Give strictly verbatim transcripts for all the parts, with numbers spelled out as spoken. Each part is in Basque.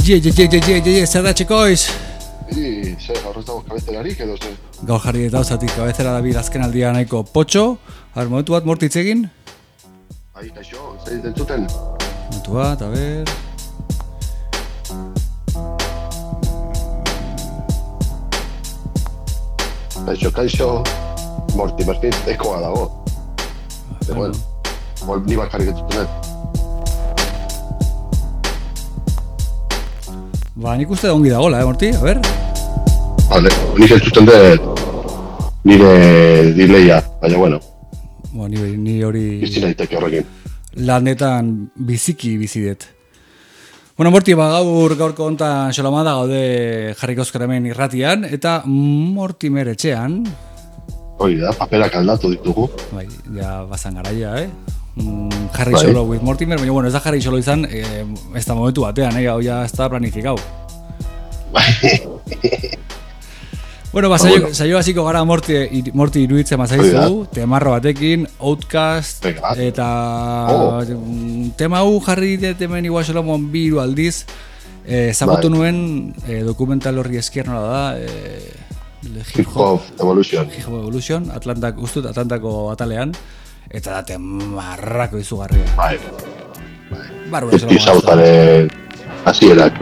Je, je, je, je, je, je, je, zer da txikoiz? I, zer, gaur ez dago kabezerarik edo zer? Gaur jarri eta osatik kabezera da bil azken aldia nahiko potxo. Har, momentu bat mortitz egin? Ai, kaixo, zer dintzuten? Momentu bat, a ber... Kaixo, kaixo, morti bertiz, ekoa dago. Pero bueno, bueno, ni bakarrik entzutenet. Ba, nik uste ongi dagoela, eh, Morti? A ber? Vale, nik entzuten dut nire dileia, baina bueno. Ba, ni, ni hori... Bizi naiteke horrekin. Lanetan biziki bizidet. Bueno, Morti, ba, gaur gaurko hontan xolamada gaude jarriko hemen irratian, eta Mortimer etxean... Hoi da, paperak aldatu ditugu. Bai, ja bazan garaia, eh? Mm, Jarri bai. Solo with Mortimer, baina bueno, ez da jarri solo izan, eh, ez da momentu batean, eh? Hau ja ez da planifikau. Bai. Bueno, ba, saio, saio hasiko gara Morti, Morti iruditzen mazaizu, temarro batekin, Outcast, eta oh. tema hau jarri dut hemen igual Solomon bi hiru aldiz, ezagutu eh, nuen eh, dokumental horri esker nola da, eh, Hip Hop Evolution. Hip Hop Evolution, Atlantak, ustut, Atlantako atalean, eta da temarrako izugarria. Bai, bai. Barba Solomon. Ez zautaren hasierak.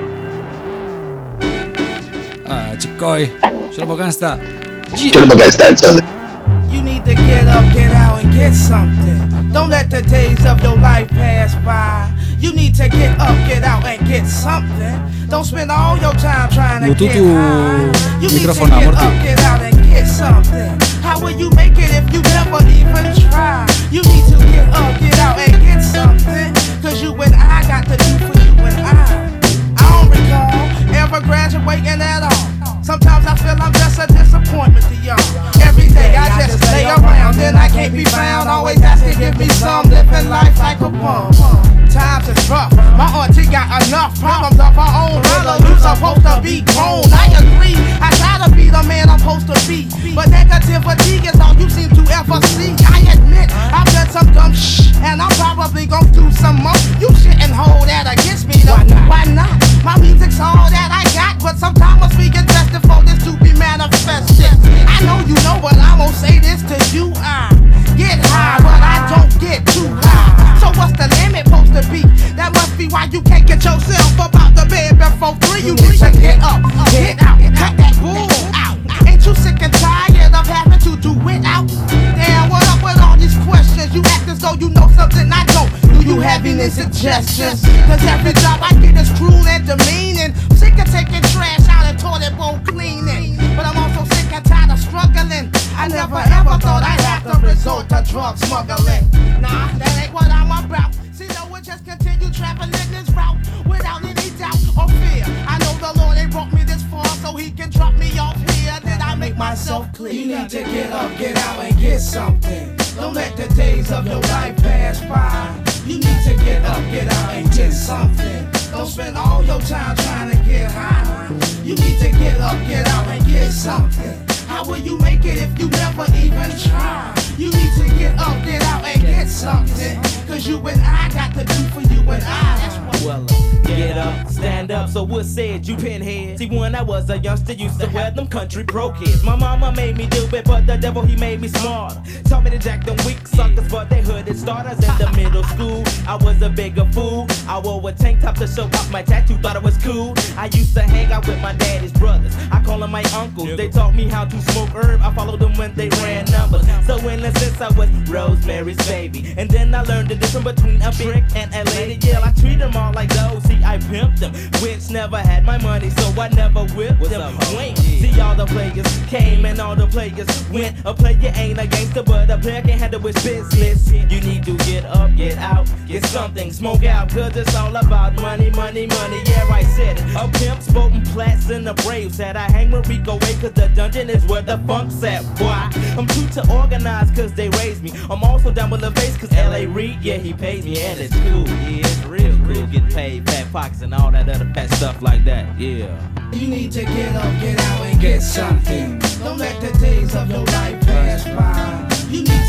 Ah, txikoi. Solomon Gangsta. Solomon Gangsta, entzale. You need to get up, get out, and get something. Don't let the days of your life pass by. You need to get up, get out, and get something. Don't spend all your time trying to get high. You need to get up, get out, and get something. How will you make it if you never even try? You need to get up, get out, and get something. Cause you and I got to do for you and I. I don't recall ever graduating at all. Sometimes I feel I'm just a disappointment to y'all. Every day I just lay around, then I can't be found. Always has to give me some, living life like a bum. Times is rough, my auntie got enough problems of her own. Brother, you supposed to be grown, I agree. I try to be the man I'm supposed to be, but negativity is all you seem to ever see. I admit, I've done some dumb shh, and I'm probably gonna do some more. You shouldn't hold that against me though, why not? My music's all that I got, but sometimes we get tested for this to be manifested. I know you know, but I'm gonna say this to you. I get high, but I don't get too high. So what's the limit supposed to be? That must be why you can't get yourself up out the bed before three. You need to get up, get out, cut that bull out. Ain't you sick and tired of having to do it out? Damn, what up with all these questions? You act as though you know something I don't. Do you have any suggestions? Cause every job I get is cruel and demeaning. Sick of taking trash out and toilet bowl cleaning. But I'm also sick and tired of struggling. I never ever thought I'd have to resort to drug smuggling. Nah, that ain't what I'm about. See, no one just continue traveling this route without any doubt or fear. I know the Lord ain't brought me this far so he can drop me off here. Did I make myself clear? You need to get up, get out, and get something. Don't let the days of your life pass by. You need to get up, get out, and get something. Don't spend all your time trying to get high. You need to get up, get out, and get something. How will you make it if you never even try? You need to get up, get out, and get something. Cause you and I got to do for you and I. That's what well, uh, get up, stand up, so what said you pinhead? See, when I was a youngster, used to wear them country pro kids. My mama made me do it, but the devil, he made me smarter. Told me to jack them weak suckers, but they hooded starters. In the middle school, I was a bigger fool. I wore a tank top to show off my tattoo, thought it was cool. I used to hang out with my daddy's brothers. I call them my uncles. They taught me how to smoke herb. I followed them when they ran numbers. So in a sense, I was Rosemary's baby. And then I learned the difference between a brick and a lady. Yeah, I treat them all like those. See, I pimped them. Which never had my money, so I never whipped What's them. Wait, see, all the players came and all the players went. A player ain't a gangster, but a player can handle his business. You need to get up, get out, get something, smoke out, cause it's all about money, money, money. Yeah, I said it. A pimp, spoken plats, and the brave said I hang with Rico away, cause the dungeon is where the funk's at. Why? I'm too to organize, cause they raised me. I'm also down with the bass, cause L A Reid, yeah, he pays me, and it's cool. Yeah, it's real cool. Get paid, fat pockets, and all that other fat stuff like that. Yeah. You need to get up, get out, and get something. Don't let the days of your life pass by. You need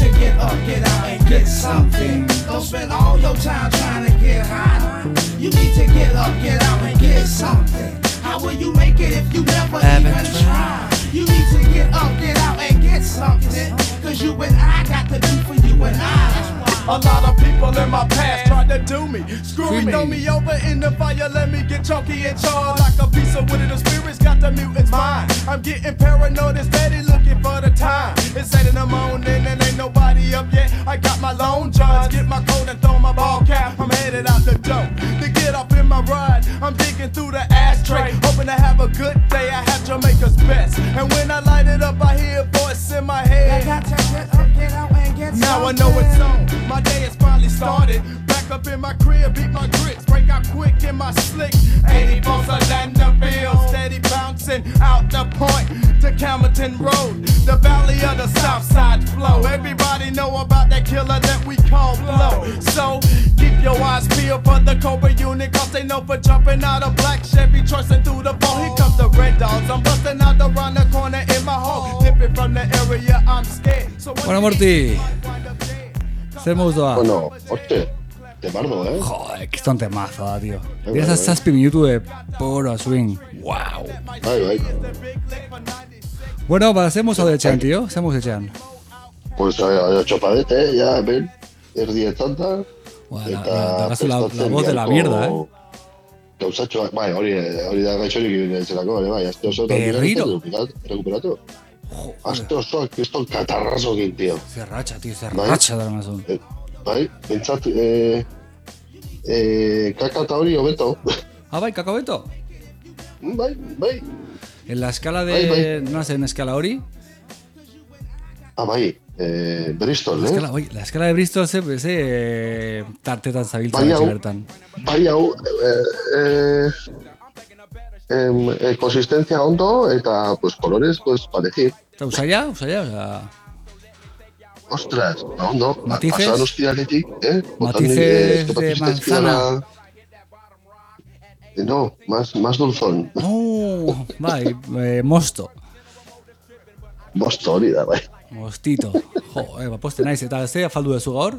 to get up, get out, and get something. Don't spend all your time trying to get high. You need to get up, get out, and get something. How will you make it if you never even try? You need to get up, get out, and get something. Cause you and I got to do for you and I. A lot of people in my past tried to do me. Screw me, throw me over in the fire, let me get chunky and charred. Like a piece of wood in the spirits, got the mutant's mind. I'm getting paranoid and steady looking for the time. It's eight in the morning and ain't nobody up yet. I got my lone charge, get my coat and throw my ball cap. I'm headed out the door to get up in my ride. I'm digging through the ashtray, hoping to have a good day. I have Jamaica's best. And when I light it up, I hear a voice in my head. I got to get up, get out, and get Now something. I know it's on. My day has finally started. Back up in my crib, beat my grits, break out quick in my slick. eighty volts of Landerville, steady bouncing out the point to Camerton Road, the valley of the south side flow. Everybody know about that killer that we call Blow. So keep your eyes peeled for the Cobra unit, cause they know for jumping out of black Chevy, choicing through the ball. Here comes the red dogs, I'm busting out around the corner in my hole, dipping from the area I'm scared. So Bueno, Morty, zer moduz doa? Bueno, hostia, te bardo, eh? Joder, kiston temazo da, tío. Dira esas zazpi minutu de puro swing. Wow. Bai, bai. Bueno, ba, zer moduz etxean, tío? Zer moduz etxean? Pues eh, chopadete, ya, ben, erdietzanta. Buah, la, la, la, la, la voz de la mierda, eh? Gauzatxo, bai, hori, hori da gaitxorik ibiltzelako, bai, azte oso Berriro. Recuperatu. Azte oso, kriston katarrazokin, tío. Zerratxa, tío, zerratxa dara mazun. Eh, bai, bentsat, eh, eh, kaka eta hori hobeto. Ah, bai, kakabeto? Bai, bai. En la escala de... Bai, bai. No sé, en escala hori? Ah, bai, eh, Bristol, La eh? escala, oi, la escala de Bristol ze, ze eh, tartetan zabiltza Bai, hau. etxe bertan. Bai, hau, eh, eh, em, eh, consistencia ondo eta, pues, colores, pues, parecer. Eta usaila, usaila, oza... Ostras, no, no, Matices? pasadan hostialetik, eh? Matices Eh, esto de patiste manzana. Eh, No, más, más dulzón. Oh, bai, eh, mosto. Mosto hori da, bai. Mostito. Jo, eh, ba, poste naiz. Eta ze afaldu dezu gaur?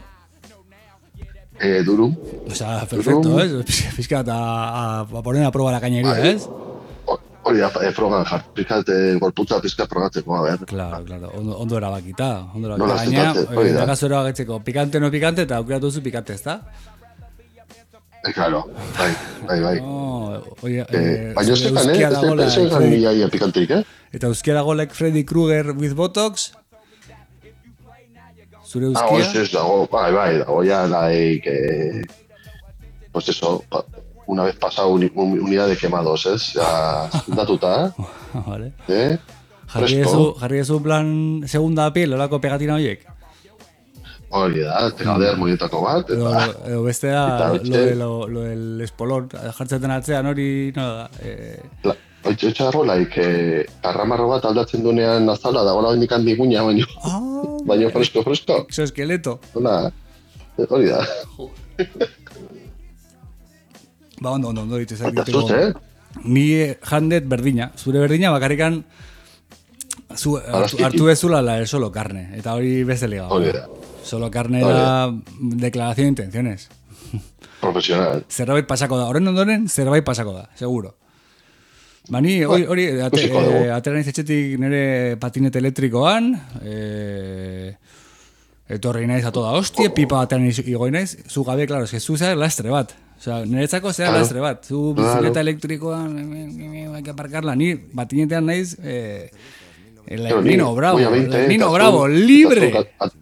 Eh, durum. O sea, perfecto, ¿eh? Pizka eta a, a poner a prueba la cañería, Bai. ¿es? Hori da, eh, frogan jar. Pizkat, eh, gorputza pizkat frogatzeko, a ber. Claro, claro. Ondo, ondo erabakita. Ondo Nola erabakita. Gaina, zutatzen, hori eh, da. dakazu erabakitzeko pikante no pikante eta aukeratu duzu pikante, ezta? Eh, claro, bai, bai, bai. Oh, oie, Eh, baina zure zekan, eh? euskia Ez dago ez zekan like ia ia pikanterik, eh? Eta euskia dago like Freddy Krueger with Botox? Zure Ah, ez euskia? ez dago, bai, bai, dago ya, like, eh, pues eso, pa, una vez pasado uni, un, unidad de quemados, ez? Ya, datuta, Vale. eh? Jarri Fresco. ezu, jarri ezu plan segunda piel, olako pegatina horiek? Hori da, tegader moietako bat, Edo, eta... edo beste da, Eta lo, hortxe- de, lo, lo del espolón, jartzen atzean hori, no da, eh, Oitxe dago, like, eh, karramarro bat aldatzen duenean azala, dagoela indikan biguña, baino, ah, baino fresko, fresko. exoeskeleto. Hola, hori da. Ba, ondo, ondo, ondo ditu Eta zuz, eh? Ni jandet berdina, zure berdina bakarrikan zu, hartu, Arrazkitik. hartu bezula la de solo carne, eta hori beste liga. Hori da. Solo carne da declaración de intenciones. Profesional. Zerbait pasako da, horren ondoren zerbait pasako da, seguro. Ba, ni hori, hori ate, ikusiko dugu. eh, atera naiz etxetik nire patinete elektrikoan, eh, etorri naiz a toda hostia, pipa batean igoi naiz, zu gabe, claro, eske zu zera lastre bat. Osea, niretzako zera Claro. lastre bat. Zu Claro. bizikleta elektrikoan, hay que aparcarla, ni patinetean naiz, eh, el Pero ni- Nino Bravo, voy a veinte, el Nino eta zu- Bravo, eta zu libre. gat- at-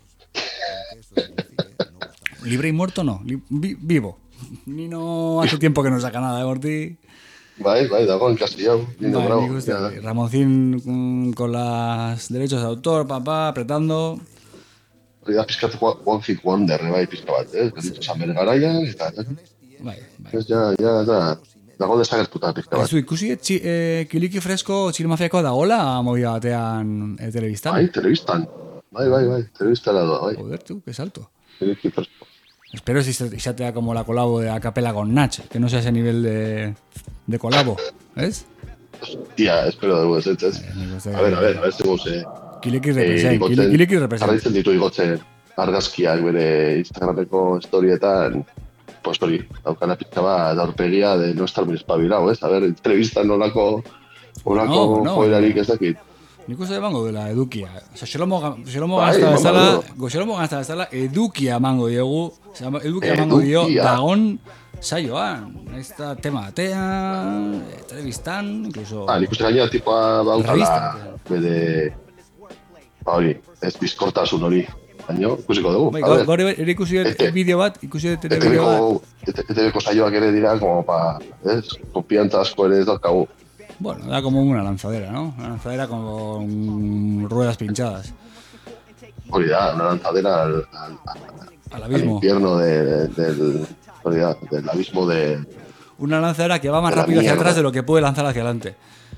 Libre y muerto no, li- vi- vivo. Nino hace tiempo que no saca nada de Morty. Bai, bai, dago enkastillau, Nino Vale, Bravo. nik uste, ja. Ramoncín mm, con los derechos de autor, papá, apretando. Hori da pizkat one hit wonder, bai, pizka bat, eh? Gelitu zan bere garaian, eta... Bai, bai. Ez, ja, ja, da, dago desagertuta pizka bat. Ez du, ikusi etxi, eh, kiliki fresko txilmafiako dagoela movida batean eh, telebistan. Bai, telebistan. Bai, bai, bai, telebistara da, bai. Joder, tú, qué salto. Telebistan fresco. Espero si sea como la colabo de Acapela con Nach, que no sea ese nivel de, de colabo, ¿ves? Tia, espero dugu, ez, ez, ez. Eh, nik uste- A ver, a ver, a ver, zeguz, eh. Kiliki represent, kiliki, kiliki represent. Jarraitzen ditu igotzen argazkiak bere Instagrameko storietan, pues hori, daukana pizka bat aurpegia de no estar muy espabilado, ez? A ver, entrevistan nolako, nolako No, no. joerarik ez dakit. Nik uste emango dela edukia. Osa, Xelomo, Xelomo gazta bezala, Xelomo gazta bezala edukia emango diegu, edukia emango dio dagon saioan. Ez da tema batean, telebistan, incluso... Ah, nik uste gainera tipoa baukala, bere... Ba hori, ez bizkortasun hori. Baina, ikusiko dugu. Bai, gaur ere ikusi dut bideo bat, ikusi dut ere bideo bat. E T V-ko saioak ere dira, como pa, ez? Konfiantza asko ere ez daukagu. Bueno, da como una lanzadera, ¿no? Una lanzadera con ruedas pinchadas. Hori da, una lanzadera al, al, al, al infierno de, del, hori da, del abismo de... Una lanzadera que va más rápido hacia atrás de lo que puede lanzar hacia adelante.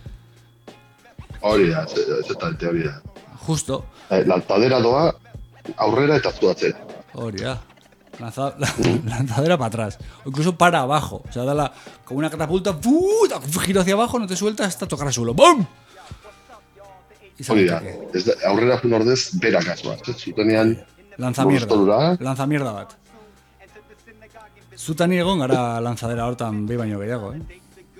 Hori da, exactamente, hori da. Justo. Eh, lanzadera doa aurrera eta zuatzen. Hori da. Lanza, la, lanzadera para atrás. O incluso para abajo. O sea, da la, como una catapulta, ¡puu! Giro hacia abajo, no te suelta hasta tocar al suelo. ¡Bum! Hori da. Aurrera jun ordez, berak azoaz. Zutenean... Lanza mierda. Lanza mierda bat. Zutani egon gara lanzadera hortan behi baino gehiago, eh?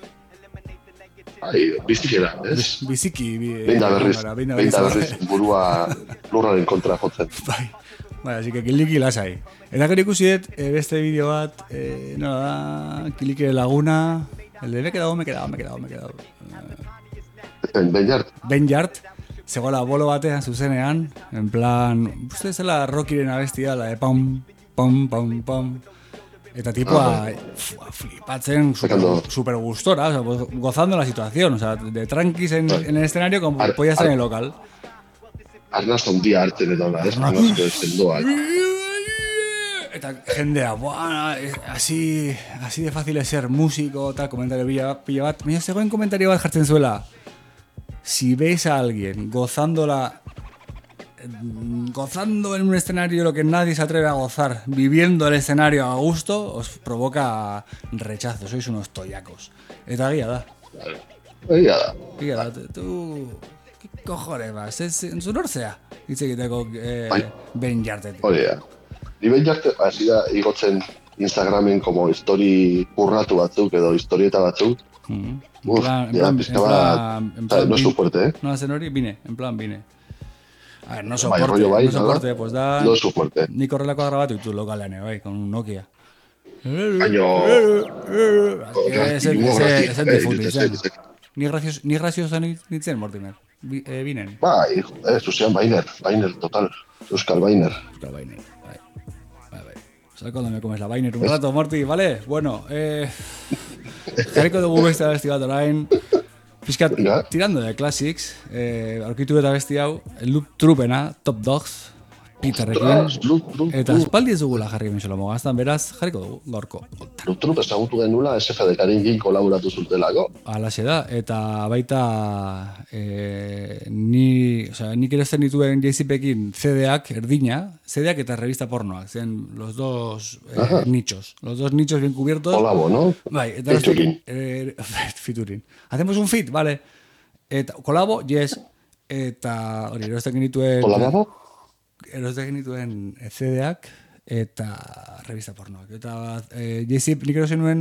Ai, bizikera, ez? Biziki. Behin da berriz, behin da berriz, burua lurraren kontra jotzen. Bai. Bai, así que kiliki lasai. Eta gero ikusi dut, e, beste bideo bat, e, nola da, kiliki de laguna, el de me he quedado, me he quedado, me he quedado, me he quedado. En Benjart. Benjart, zegoela bolo batean zuzenean, en plan, uste zela Rockyren abestia, la de pam, pam, pam, pam. Eta tipua, ah, flipatzen, super, super gustora, o sea, pues, gozando la situación, o sea, de tranquis en, en el escenario como ar, podía estar ar, en el local. Arnaz ondia hartzen eta hola, ez? Arnaz zendoak. Eta jendea, buah, así, así de fácil es ser músico, tal, comentario pilla, pilla bat. Mira, zegoen komentario bat jartzen zuela. Si veis a alguien gozándola, gozando en un escenario lo que nadie se atreve a gozar, viviendo el escenario a gusto, os provoca rechazo, sois unos toyacos. Eta guía da. Guía da. Guía da, tú... ¿Qué cojones vas? Es en su nortzea. Dice que tengo eh, Benjart. Hori da. Ni Benjart, hasi da, igotzen Instagramen como story curratu batzuk edo historieta batzuk. Mm. Uf, en plan, ya, en pizkaba... en plan, no es su fuerte, ¿eh? No hacen hori, vine, en plan, vine. A ver, no Bai, soporte, rollo bai, no soporte, pues da... No es su fuerte. Nik horrelako grabatu ditu lokalean, bai, con un Nokia. Baino... Ez entifuti, zen. Ni graciosa nintzen, Mortimer. Binen. Bai, eh, zuzean Bainer, Bainer, total. Euskal Bainer. Euskal Bainer, bai. Bai, bai. ¿Sabes cuando me comes la Bainer un rato, Morty? ¿Vale? Bueno, eh... jarriko dugu beste abesti bat orain. Piskat, tirando de classics, eh, aurkitu eta abesti hau, Loop Troopena, Top Dogs, Peterrekin, eta espaldi ez dugula jarri ben Xelomo gaztan, beraz, jarriko dugu, gaurko. Loop Troop ezagutu genula S F D K-rekin kolaboratu zutelako. Alaxe da, eta baita eh, ni, o sea, nik erosten dituen J C P-ekin C D-ak, erdina, C D-ak eta revista pornoak, zen los dos eh, nichos, los dos nichos bien cubiertos. Kolabo, no? Bai, eta featuring. Eh, featuring. Hacemos un fit, vale? Eta kolabo, yes, eta hori, erosten dituen... Kolabo? Erosten dituen C D-ak eta revista pornoak. Eta eh, J C P, nik erosten nuen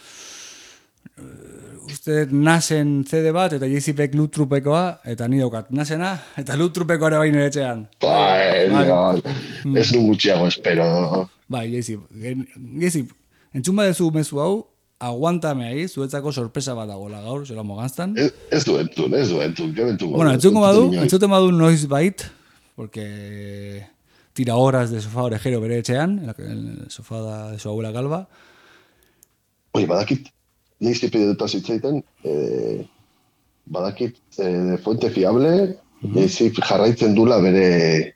uh, uste nasen C D bat, eta J C P-ek Loop Troopekoa, eta ni daukat nasena, eta Loop Troopeko ere baino etxean. Bai, bai. Ez nu gutxiago espero. Bai, J C P, J C P, entzun badezu mezu hau, aguantame ahí, zuetzako sorpresa bat dagoela gaur, Xelomo gaztan. Ez, ez du entzun, ez du entzun, jo entzun. Bueno, entzungo badu, entzuten badu noiz bait, porque tira horas de sofá orejero bere etxean, en el sofá de su abuela Calva. Oye, badakit, J C P dutaz hitzaiten, eh, badakit, eh, de fuente fiable, uh-huh. J C P jarraitzen dula bere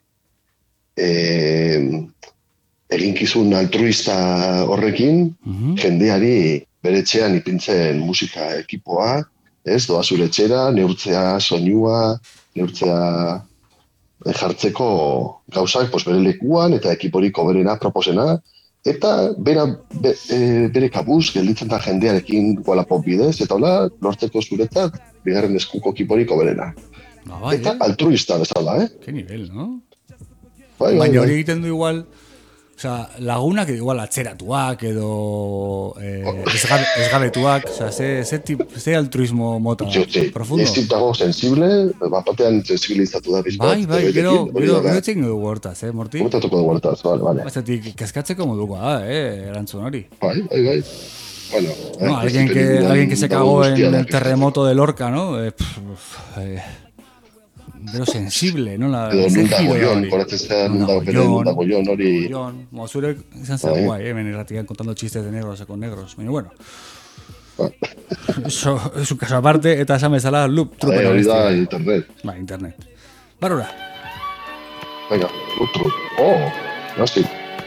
eh, eginkizun altruista horrekin, uh-huh. jendeari bere etxean ipintzen musika ekipoa, ez, doa zure etxera, neurtzea soinua, neurtzea jartzeko gauzak pues, bere lekuan eta ekiporiko berena proposena, eta bera, be, e, bere kabuz gelditzen da jendearekin Wallapop bidez, eta hola, lortzeko zuretzat, bigarren eskuko ekiporiko berena. Ah, bai, eta eh? altruista bezala, eh? Qué nivel, no? Bai, bai, Baina hori bai. egiten du igual, osea, lagunak edo igual atzeratuak edo eh, esgabe, esgabetuak, osea, ze, ze, tip, ze altruismo mota Jo, sí, profundo. ez dago sensible, bat batean sensibilizatu da bizpat. Bai, bai, gero, gero, gero etxein dugu hortaz, eh, Morti? Komentatuko dugu hortaz, bale, bale. Bastetik, kezkatzeko modukoa da, eh, erantzun hori. Bai, bai, bai. Bueno, eh, No, alguien ez que, pelikulan alguien que se dago cagó guztia en da, el terremoto de Lorca, ¿no? Eh, pff, eh, Gero sensible, no? La, edo ese nun dago giro jon, hori. koratzen zean, nun Nun dago dago bere, jon. nun dago jon hori. Jon, mo, zurek izan zen Bai. guai, hemen irratian contando chistes de negros con negros. Baina, bueno. Ba. Eso es un caso aparte, eta esan bezala loop Bai, trupen hori da abestia. internet. Ba, internet. Barura. Venga, otro. Oh, nasi.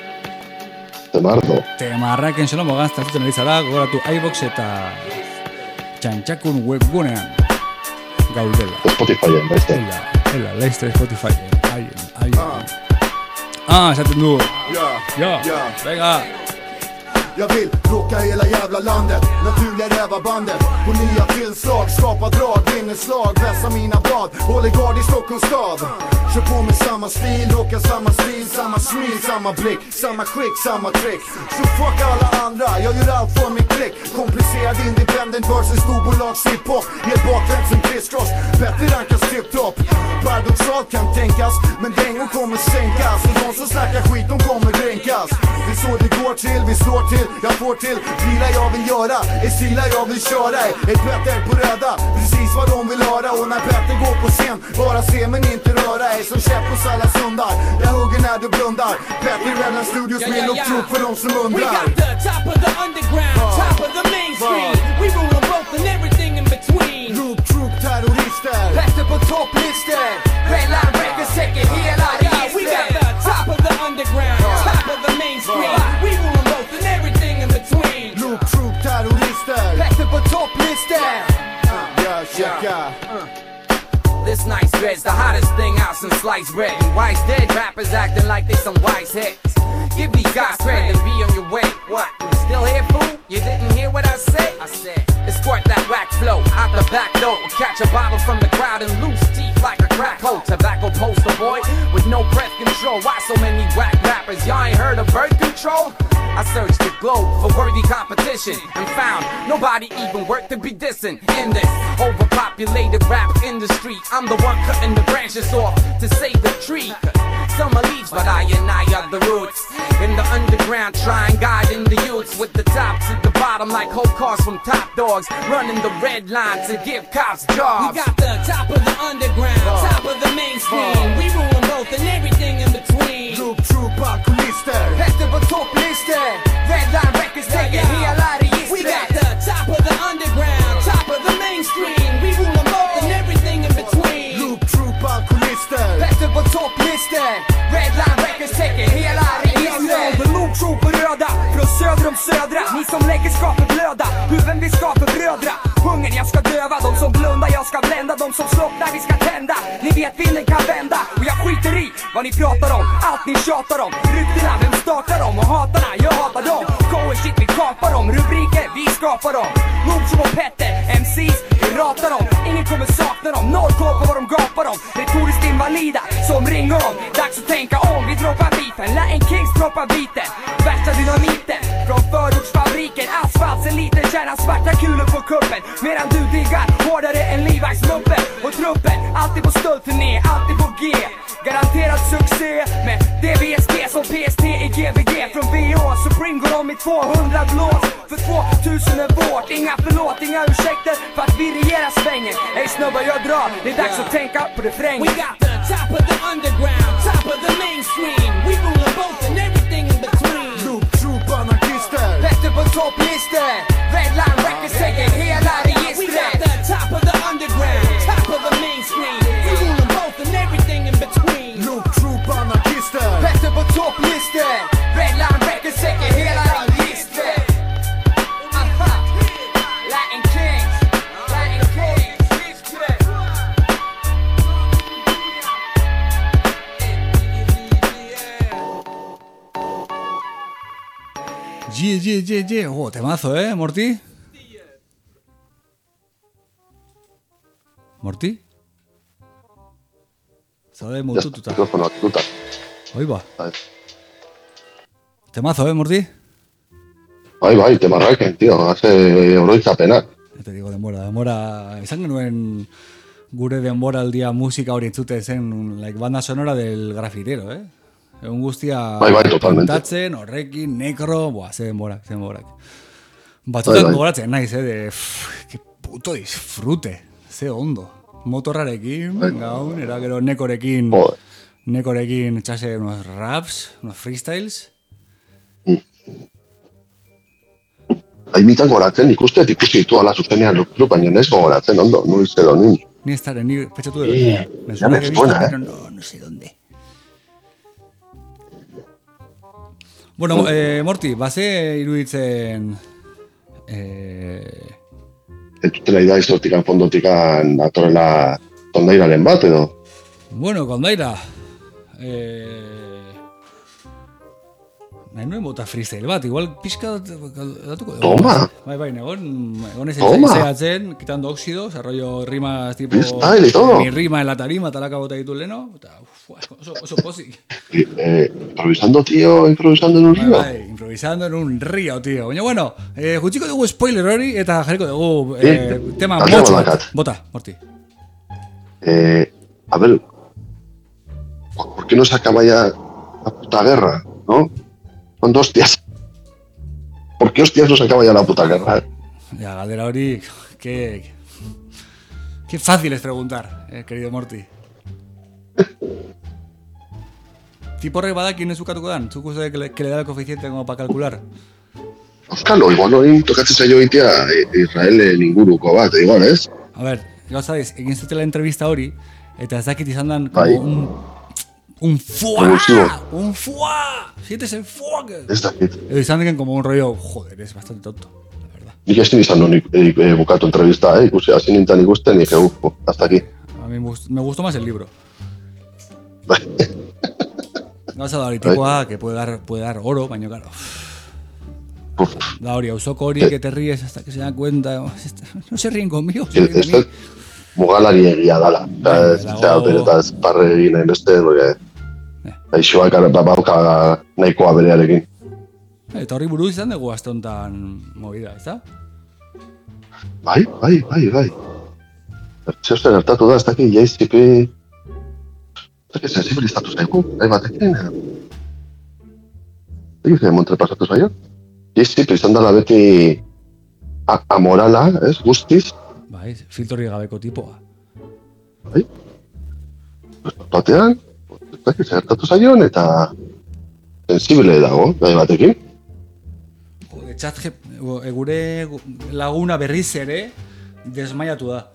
Temardo. Temarraken solomo gazta zuten erizara, gogoratu iVox eta txantxakun webgunean gaudela. Spotifyen, baizte. Ela, ela, laizte Spotify. Aien, aien. Ah, esaten du. Ja, Ja, ja. venga. Jag vill rocka hela jävla landet, naturliga rävarbandet. På nya tillslag, skapa drag, vinner slag, vässa mina blad. Håller garde i Stockholms stad. Kör på med samma stil, rockar samma stil, samma smil, samma blick, samma skick, samma trick. Så fuck alla andra, jag gör allt för min klick. Komplicerad independent versus storbolag hiphop. Helt bakvänt som crisscross, bättre rankas tip-top. Paradoxalt kan tänkas, men dängor kommer sänkas. Och de som snackar skit, de kommer dränkas. Det är så det går till, vi slår till, jag får till. Bilar jag vill göra, är stilar jag vill köra. Ett Petter på röda, precis vad de vill höra. Och när Petter går på scen, bara se men inte röra. Är som käpp hos alla sundar, jag hugger när du blundar. Petter Redland Studios Yeah, med yeah, och yeah. tro för de som We undrar. got the top of the underground, Uh, top of the mainstream. uh, We rule them both and everything in between. Loop, troop, terrorister. Petter på topplistor. Redline Records täcker hela registret. We got the top of the underground, top of the mainstream. We rule them both and everything in between. Loop, troop, terrorister. Petter på topplistor. Ja, checka. This nice bread's the hottest thing out since sliced bread. And Wise dead rappers acting like they some wise heads. Give these guys credit and be on your way. What? You still here, fool? You didn't hear what I said? I said, escort that whack flow out the back door. Catch a bottle from the crowd and loose teeth like a crack hole. Tobacco poster boy with no breath control. Why so many whack rappers? Y'all ain't heard of birth control? I searched the globe for worthy competition and found nobody even worth to be dissing in this overpopulated rap industry. I'm the one cutting the branches off to save the tree. Some are leaves, but I and I are the roots. In the underground, trying guiding the youths with the tops at the bottom like whole cars from top dogs, running the red line to give cops jobs. We got the top of the underground, uh, top of the mainstream. Uh, we rule them both and everything in between. Loop, troop, alkoholister. Petter på topplistor. Redline Records täcker hela registret. We got the top of the underground, top of the mainstream. We rule them both and everything in between. Loop, troop, alkoholister. Petter på topplistor. Redline Records täcker hela registret. The Loop Troop och röda, från söder om södra. Ni som lägger ska förblöda, huvuden vi ska förbrödra. Hungern jag ska döva, de som blundar jag ska blända. De som slocknar vi ska tända. Ni vet vinden kan vända. Och jag skiter i vad ni pratar om, allt ni tjatar om. Ryktena, vem startar dem? Och hatarna, jag hatar dem. K är shit, vi kapar dem. Rubriker, vi skapar dem. Loop som och Petter, M Cs, vi ratar dem. Ingen kommer sakna dem, noll koll på vad de gapar om. Retoriskt invalida, som ringer om. Dags att tänka om, vi droppar beefen. Latin Kings droppar biten. Värsta dynamiten, från förortsfabriken. Asfaltseliten tjänar svarta kulor på kuppen. Medan du diggar hårdare än Levi's muppen. Och truppen, alltid på stöldturné, alltid på G. Garanterad succé med D V S G som P S T i G V G. Från V Å Supreme går de i tvåhundra blås. För tvåtusen är vårt, inga förlåt, inga ursäkter. För att vi regerar svängen. Ey snubbar jag drar, det är dags att tänka på refrängen. We got the top of the underground, top of the mainstream. We rule them both and everything in between. Loop, troop, anarkister. Petter på topplistor. Redline Records täcker hela registret. We got the top of the underground, top of the mainstream. We rule them both and everything in between. Loop, troop, anarkister. Petter på topplistor. Redline Records täcker hela registret. Aha. Latin Kings, Latin Kings. Yeah, yeah, yeah, yeah. Oh, temazo, ¿eh, Morty? ¿Morty? Zaude mutututa. Mikrofonoak ikuta. Hoi ba. Temazo, eh, Morti? Bai, bai, temarrak, tío, hace oroitzapenak. Eta digo, denbora, denbora, izan genuen gure denboraldia musika hori entzute zen, like, banda sonora del grafitero, eh? Egun guztia bai, bai, pintatzen, horrekin, nekro, boa, ze denborak, ze denborak. Batzutan bai, bai. Gogoratzen naiz, eh, de, pff, que puto disfrute, ze ondo. Motorrarekin, bai. Gaun, era gero nekorekin, oh. nekorekin txase unos raps, unos freestyles. Mm. Haimitan goratzen, ikuste, ikuste ditu ala zuzenean lukru, baina ez goratzen, ondo, noiz edo nin. Ni estaren, ni petxatu dut. Eh, me suena que visto, pero no, no sé dónde. Bueno, eh, Morti, baze iruditzen... Eh... Entutela idaiz hortikan fondotikan atorrela kondairaren bat, edo? Bueno, kondaira... Eh... Nahi nuen bota freestyle bat, igual pixka datuko. Toma! Bai, bai, egon, egon ez zehatzen, quitando óxido, desarrollo rimas tipo... Freestyle y todo. Mi rima en la tarima, talaka bota ditu leno, eta oso, oso pozik. Eh, improvisando, tío, improvisando en un río. Bai, bai, improvisando en un río, tío. Baina, bueno, eh, jutziko dugu spoiler hori, eta jarriko dugu eh, sí, tema motxo bat. Bota, Morti. Eh, a ver, ¿por qué no se acaba ya la puta guerra, no? Son dos hostias. ¿Por qué hostias no se acaba ya la puta guerra? Ya, galdera hori, qué, qué fácil es preguntar, eh, querido Morti. Tipo horrek badakin ez bukatuko dan, zuk uste que, que le da el coeficiente como para calcular. Euskalo, igual hori tokatzen zaio egitea Israel inguruko bat, igual, ez? A ver, gauza diz, egin zutela entrevista hori, eta ez dakit izan dan como un... Un fuá, un fuá, sientes el fuá. Ez dakit. Edo izan diken como un rollo, joder, es bastante tonto, la verdad. Nik ez izan non eh, bukatu entrevista, eh, ikusi, hasi nintzen ikusten, y que uf, hasta aquí. A mí me gustó más el libro. Gauza da hori tipoa, que puede dar, puede dar oro, baina claro. Uf. Da hori, auzoko hori, que te ríes hasta que se dan cuenta, no se ríen conmigo, se ríen de mí. Mugalari egia dala, eta beretaz parre egin nahi beste, porque aixoak bauka nahikoa berearekin. Eta horri buruz izan dugu azte honetan movida, ez da? Bai, bai, bai, bai. Zeuste gertatu da, ez dakit jaizipi... Ez dakit sensibilizatu zaigu, nahi batekin. Ez dakit montre pasatu zaio. Jaizipi izan dela beti amorala, ez, guztiz. Bai, filtri gabeko tipoa. Bai. Batean, ez dakit zertatu zaion eta sensible dago, nahi batekin. Chat, gure laguna berriz ere desmaiatu da.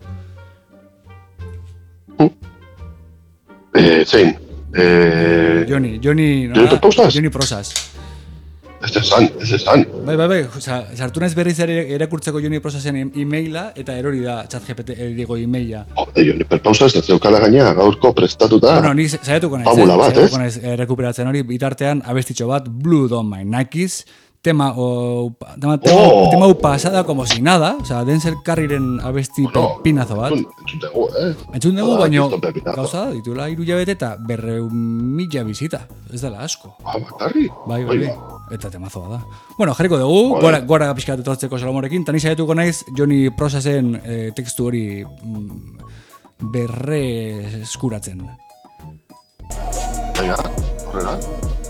Mm. Eh, zein? Eh... Joni, Joni... Joni Prosas? Joni Prosas. Ez esan, ez esan. Bai, bai, bai, oza, sartu naiz berriz ere erakurtzeko Joni Prosasen e-maila eta erori da chat G P T, digo, e-maila. Jode, Joni Prosas, ez zeukala gaina, gaurko prestatuta. Bueno, ni saiatuko naiz, Fabula bat, saiatuko naiz rekuperatzen hori, bitartean abestitxo bat, Blood on My Nikes, tema, o, tema, tema, oh. tema pasada como si nada, o sea, Denzel Curryren abesti oh, pepinazo bat. Entzun dugu, eh? Entzun dugu, baino, gauza da, ditula hiru hilabete eta berreun mila bizita, ez dela asko. Ah, bakarri? Bai, bai, bai. Eta temazoa da. Bueno, jarriko dugu, gora, gora pixkat etortzeko Salomorekin, tani saiatuko naiz Joni Prosasen eh, tekstu hori mm, berre eskuratzen. Venga, horrela.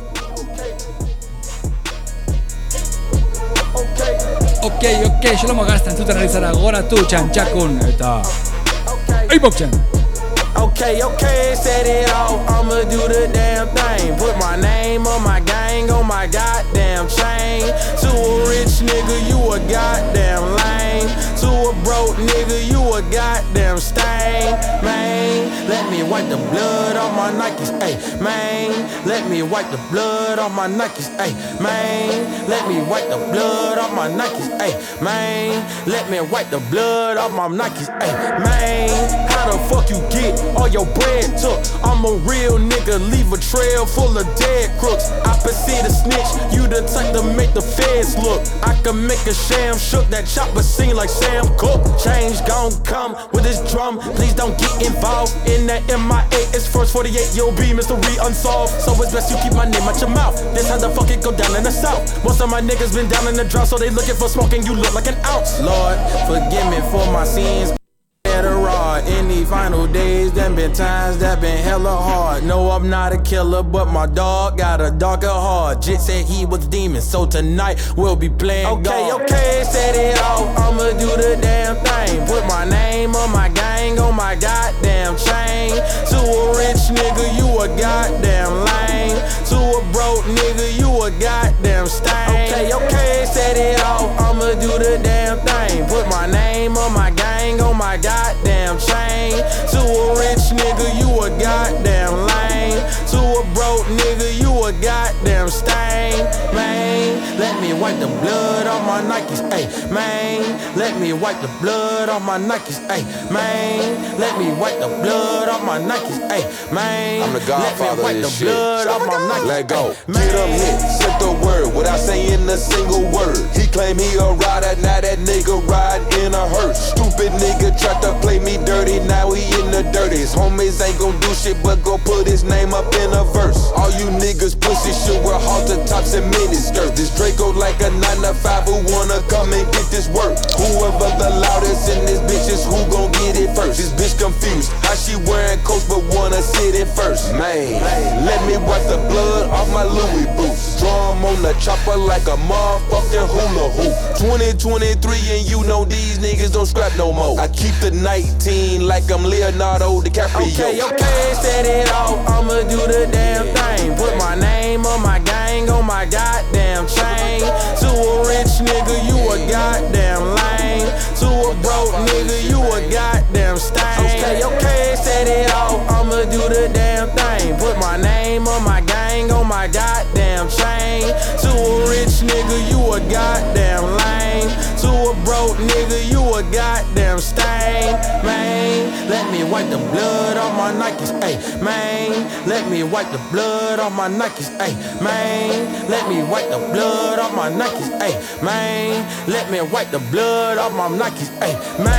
Ok, ok, Shlomo Gazta entzuten ari zara goratu txantxakun eta Aibokchen. Okay, okay, set it off, I'ma do the damn thing. Put my name on my gang, on my goddamn chain. To a rich nigga, you a goddamn lame. To a broke nigga, you a goddamn stain. Man, let me wipe the blood off my Nikes, ayy. Man, let me wipe the blood off my Nikes, ayy. Man, let me wipe the blood off my Nikes, ayy. Man, let me wipe the blood off my Nikes, ayy. Man, how the fuck you get all all your bread took. I'm a real nigga, leave a trail full of dead crooks. Opposite a snitch, you the type to make the feds look. I can make a sham shook, that chopper sing like Sam Cooke. Change gon' come with this drum, please don't get involved in that M I A. It's first forty-eight, you'll be mystery unsolved. So it's best you keep my name out your mouth. This how the fuck it go down in the south. Most of my niggas been down in the drought, so they looking for smoke and you look like an ounce. Lord, forgive me for my sins. In these final days, them been times that been hella hard. No, I'm not a killer, but my dog got a darker heart. Jit said he was demon, so tonight we'll be playing Okay, God. okay, set it off, I'ma do the damn thing. Put my name on my gang, on my goddamn chain. To a rich nigga, you a goddamn lame. To a broke nigga, you a goddamn stain. Okay, okay, set it off, I'ma do the damn thing. Put my name on my gang, on my goddamn chain. To a rich nigga, you a goddamn lame. To a broke nigga, you a goddamn stain. Man, let me wipe the blood off my Nikes, ayy. Man, let me wipe the blood off my Nikes, ayy. Man, let me wipe the blood off my Nikes, ayy. Man, I'm the godfather let me wipe of this the shit. blood off my Nikes. Let go. Ay, Get him hit, said the word without saying a single word. He claim he a rider, now that nigga ride in a hearse. Stupid nigga tried to play me dirty, now he in the dirt. His homies ain't gon' do shit but go put his name up in a verse. All you niggas pussy should wear halter tops and mini skirts. This Draco like a nine to five who wanna come and get this work. Whoever the loudest in this bitch is who gon' get it first. This bitch confused, how she wearing coats but wanna sit in first. Man, let me wipe the blood off my Louis boots. Draw 'em on the chopper like a motherfucking hula hoop. twenty twenty-three and you know these niggas don't scrap no more. I keep the nineteen like I'm Leonardo DiCaprio. Okay, okay, set it off, I'ma do the damn thing. Put my name on my gang, on my goddamn chain. To a rich nigga, you a goddamn lame. To a broke nigga, you a goddamn stain. Okay, okay, set it off, I'ma do the damn thing. Put my name on my gang, on my goddamn chain. To a rich nigga, you a goddamn lame. To a broke nigga, you a goddamn stain. Man, let me wipe the blood off my Nikes, ayy. Man, let me wipe the blood off my Nikes, ayy. Man, let me wipe the blood off my Nikes, ayy. Man, let me wipe the blood off my Nikes, ayy.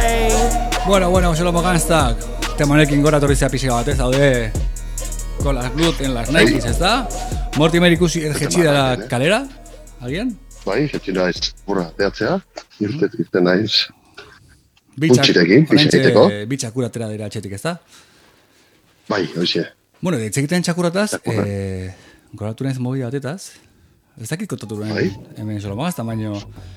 Man. Bueno, bueno, Shlomo Gangstak. Temanekin gora torri zea pixika batez, daude con las glut en las Nikes, ez da? Mortimer ikusi jetxi dela kalera? Agian? Bai, jetxi naiz burra behatzea, irtet irten naiz. Bitxarekin, bitxakuratera dira atxetik, ez da? Bai, hoxe. Bueno, ditxekiten txakurataz, eh, goratu naiz mobi batetaz, ez dakit kontatu duen bai? Hemen Shlomo Gangstak, baino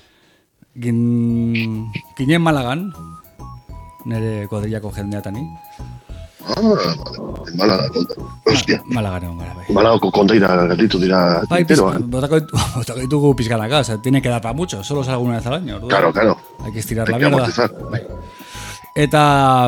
gin, ginen Malagan, nire kuadrillako jendeatani. Ah, Malaga konta. Hostia. Malaga egon gara, bai. Malagako kontaira gatitu dira. Bai, botako ditugu pizkanaka, o sea, tiene que dar para mucho, solo sale alguna vez al año. Claro, claro. Hay que estirar la mierda. Bai. Eta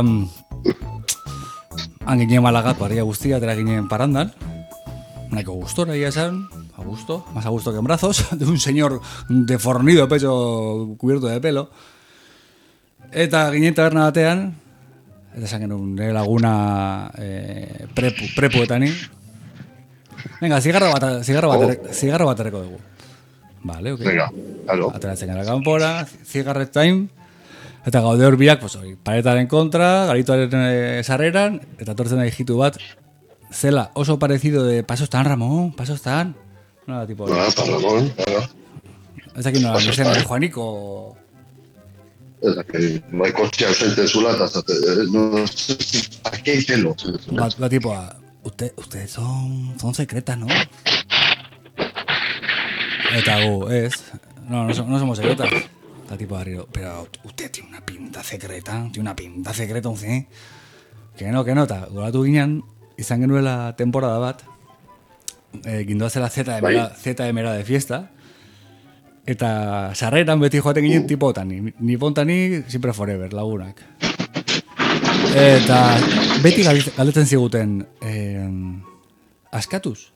han ginen Malaga, kuadrilla guztia, atera ginen parandan. Nahiko gustora, egia esan, a gusto, más a gusto que en brazos, de un señor de fornido pecho cubierto de pelo. Eta ginen taberna batean, eta esan genuen, nire laguna eh, prepu, prepuetani. Venga, zigarro bat, zigarro bat, oh. zigarro bat erreko dugu. Vale, ok. Venga, claro. Ateratzen gara kanpora, zigarret time, eta gaude hor biak, pues, oi, paretaren kontra, garituaren eh, sarreran, eta tortzen da hijitu bat, zela oso parecido de Pasos tan Ramón, Pasos tan. Nada, tipo. Nada, Pasos Ramón, claro. Ez aquí no la dicen de Juanico. Ez aquí, no hay coche ausente en su lata, no sé si, aquí hay pelo. La, la tipo, usted, ustedes son, son secretas, ¿no? Eta gu, ez. No, no, no somos secretas. La tipo arriba, pero usted tiene una pinta secreta, tiene una pinta secreta, ¿sí? Que no, que no, eta goratu ginen, izan genuela temporada bat, eh, gindoazela zeta emera, zeta emera de fiesta, eta sarreran beti joaten ginen tipo otani, ni pontani, siempre forever, lagunak. Eta beti galdetzen ziguten, eh, askatuz?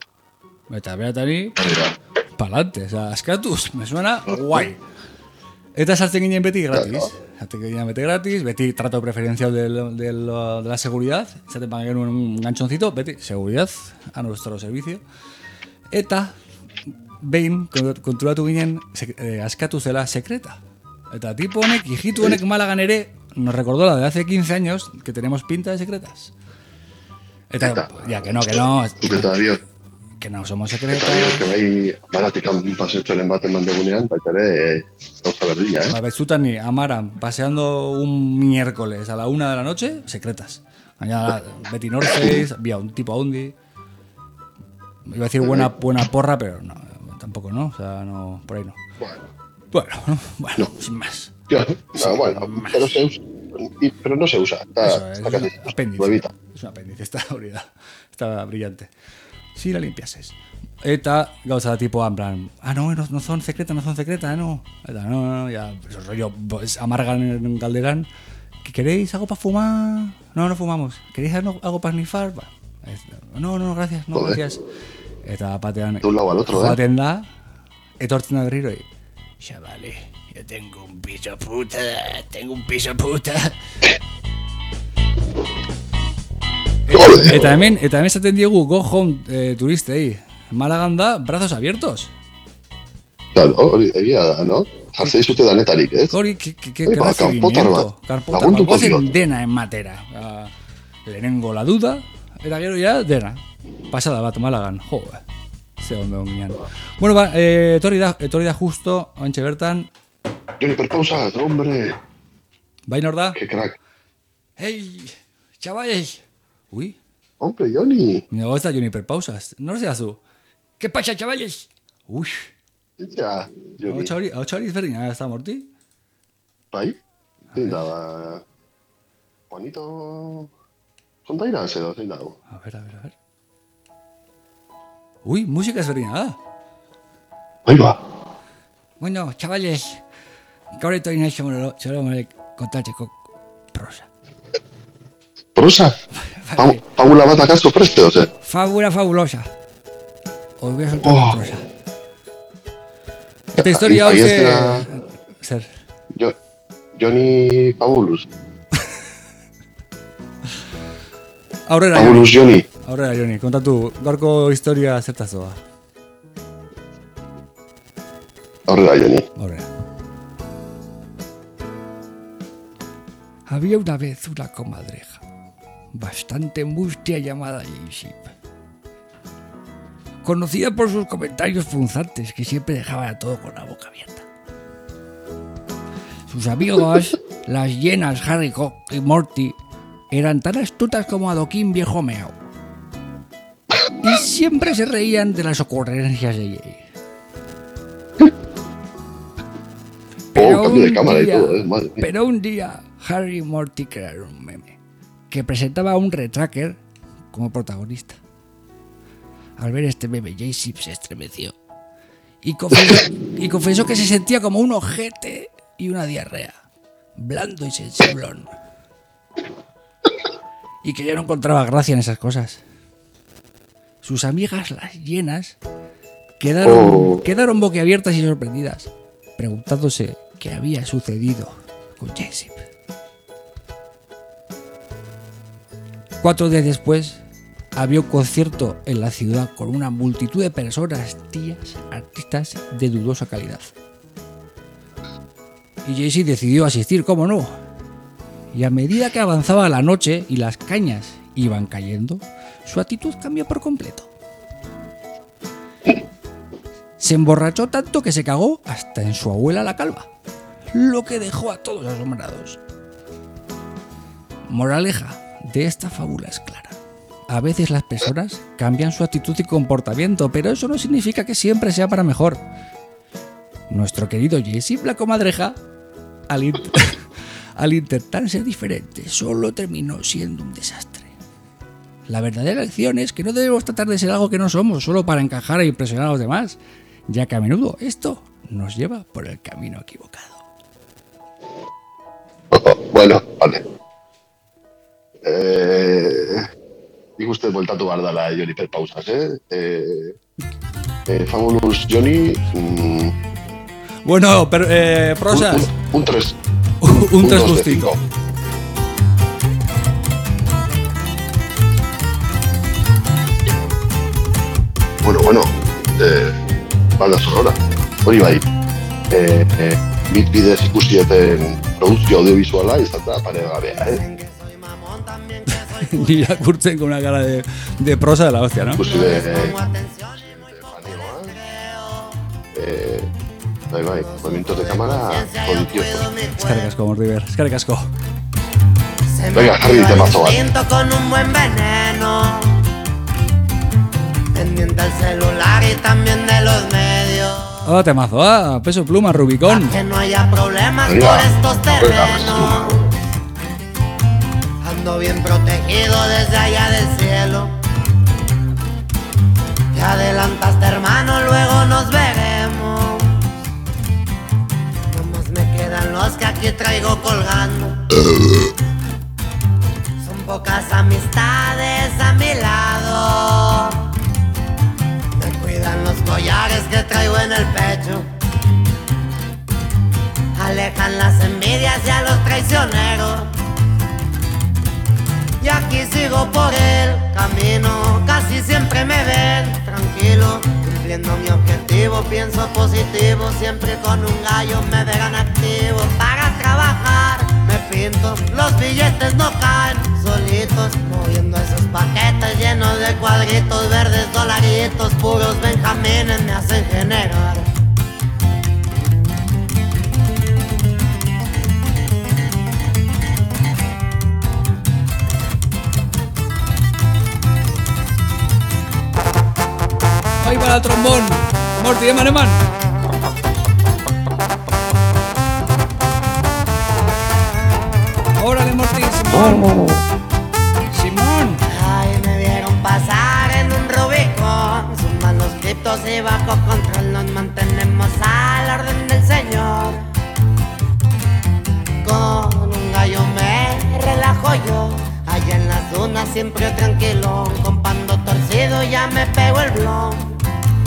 Eta beratani, palante, o sea, askatuz, me suena guai. Eta sartzen ginen beti gratis. Sartzen ginen beti gratis, beti trato preferencial de, de, de la seguridad. Zaten paguen un ganchoncito, beti, seguridad a nuestro servicio. Eta, behin, konturatu ginen, eh, askatu zela sekreta. Eta tipo honek, hijitu honek Málagan ere, nos recordó la de hace quince años que tenemos pinta de secretas. Eta, Eta ya, que no, que no. Que no somos secretas. Que bai, baratik pasetzen bat eman degunean, baita ere, gauza berdina, eh? Bezutan ni amaran, paseando un miércoles a la una de la noche, secretas. Baina, Betty North Face, había un tipo Aundi. Iba a decir buena, buena porra, pero no, tampoco, ¿no? O sea, no, por ahí no. Bueno. Bueno, ¿no? Bueno, no. Sin más. Ya, no, bueno, más. Pero, se usa, pero no se usa. Está, Eso, está es, casi, un apéndice, es un apéndice, está brillante. Está brillante. Si la limpiases. Eta gauza tipo en plan, ah, no, no, no son secretas, no son secretas, no. Eta, no, no, ya, eso rollo, pues, amargan en Calderán. ¿Queréis algo para fumar? No, no fumamos. ¿Queréis algo, algo para snifar? No, no, gracias, no, Joder. gracias. Eta patean, de un lado al otro, joaten da, etortzen da berriro y, chavales, yo tengo un piso puta, tengo un piso puta. Eta hemen, eta hemen esaten diegu go home eh, turistei. Malagan da, brazos abiertos. Claro, hori egia da, no? Jartzei zute danetarik, ez? Hori, que, que, que, que recibimiento. Karpotar bat, gozen dena ematera. Uh, lehenengo la duda, era gero ya dena. Pasada bat Malagan, jo, ze ondo onginan. Bueno, ba, eh, etorri da, etorri da justo, oantxe bertan. Joni, perpausa, hombre. Baina hor da? Que crack. Hey, chavales. Uy. Hombre, Joni. Me gusta Joni per pausas. No seas tú. ¿Qué pasa, chavales? Uy. Ja, Joni. Hau txari ezberdina, ez da, Morti? Bai? Zein da, ba... Juanito... Kontaira, edo, zein dago? A ver, a ver, a ver. Uy, música ezberdina da. Ahí va. Bueno, chavales, gaur eto ina txoro marek kontatzeko prosa. ¿Prosa? ¿Fábula bat acaso preste, o sea? Fábula fabulosa. Os voy a soltar oh. prosa. Esta historia hoy se... Zer. Yo, Joni Fabulous. Aurrera, Fabulous Joni. Aurrera, Joni, kontatu, gaurko historia zertaz doa. Aurrera, Joni. Aurrera. Había una vez una comadreja, bastante mustia, llamada Jayship. Conocida por sus comentarios punzantes que siempre dejaba a todo con la boca abierta. Sus amigos, las hienas Harry Cock y Morty, eran tan astutas como Adoquín viejo meao. Y siempre se reían de las ocurrencias de Jay. Pero, oh, un de cámara día, y todo, ¿eh? Madre mía. pero un día Harry y Morty crearon un meme que presentaba a un retracker como protagonista. Al ver este meme, Jayship se estremeció y confesó, y confesó que se sentía como un ojete y una diarrea, blando y sensiblón. Y que ya no encontraba gracia en esas cosas. Sus amigas, las hienas, quedaron, oh. quedaron boquiabiertas y sorprendidas, preguntándose qué había sucedido con Jayship. Cuatro días después, había un concierto en la ciudad con una multitud de personas, tías, artistas de dudosa calidad. Y Jayship decidió asistir, ¿cómo no? Y a medida que avanzaba la noche y las cañas iban cayendo, su actitud cambió por completo. Se emborrachó tanto que se cagó hasta en su abuela la calva, lo que dejó a todos asombrados. Moraleja de esta fábula es clara. A veces las personas cambian su actitud y comportamiento, pero eso no significa que siempre sea para mejor. Nuestro querido Jayship, la comadreja, al, int- al intentar ser diferente, solo terminó siendo un desastre. La verdadera lección es que no debemos tratar de ser algo que no somos solo para encajar e impresionar a los demás, ya que a menudo esto nos lleva por el camino equivocado. Bueno, vale. Eh... Digo usted bueltatu behar dala Joni per pausas, eh? Eh, eh Fabulous Joni... Mm, Bueno, pero, eh, prosas. Un tres. Un tres justito. Bueno, bueno, eh, banda sonora, hori bai, eh, eh, bit bidez ikusieten produzio audiovisuala izan da paregabea, eh? Ni irakurtzen con una cara de, de prosa de la hostia, ¿no? Ikusi de, de eh, bai, bai, movimientos de cámara prodigiosos. Escarrik asko, Mortiber, escarrik asko. Venga, Harry, te mazo bat. Con un buen veneno, pendiente del celular y también de los medios. Oh, temazo, ah, Peso Pluma, Rubicón. Que no haya problemas por estos terrenos. Ando bien protegido desde allá del cielo. Te adelantaste, hermano, luego nos veremos. Nomás me quedan los que aquí traigo colgando. Son pocas amistades a mi lado. Me cuidan los collares que traigo en el pecho. Alejan las envidias y a los traicioneros. Y aquí sigo por el camino, casi siempre me ven tranquilo, cumpliendo mi objetivo, pienso positivo, siempre con un gallo me verán activo. Para trabajar me pinto, los billetes no caen solitos, moviendo esos paquetes llenos de cuadritos verdes, dolaritos, puros benjamines me hacen generar. Ahí para el trombón. Morty, eman, eman. Órale, Morty, Simón. Oh. Simón. Ay, me vieron pasar en un Rubicón. Suman los criptos y bajo control. Nos mantenemos a la orden del Señor. Con un gallo me relajo yo. Allá en las dunas siempre tranquilo. Con pando torcido ya me pego el blon.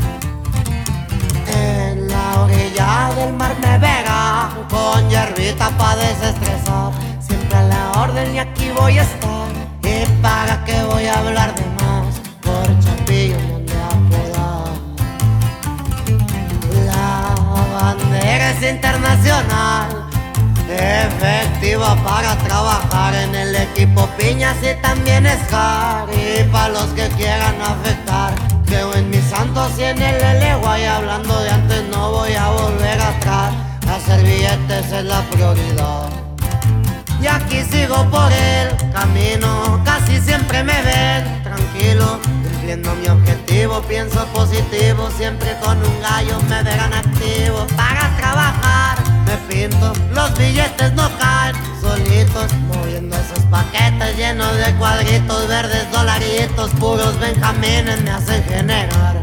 En la orilla del mar me verán con hierbita pa' desestresar. Siempre a la orden y aquí voy a estar. ¿Y para qué voy a hablar de más? Por Chapillo donde apodar. La bandera es internacional, efectiva para trabajar en el equipo Piñas y también Scar. Y para los que quieran afectar, creo en mis santos y en el L Y hablando de antes no voy a volver atrás. Hacer billetes es la prioridad. Y aquí sigo por el camino, casi siempre me ven tranquilo, cumpliendo mi objetivo, pienso positivo, siempre con un gallo me verán activo. Para trabajar me pinto, los billetes no caen solitos, moviendo esos paquetes llenos de cuadritos verdes, dolaritos, puros benjamines me hacen generar.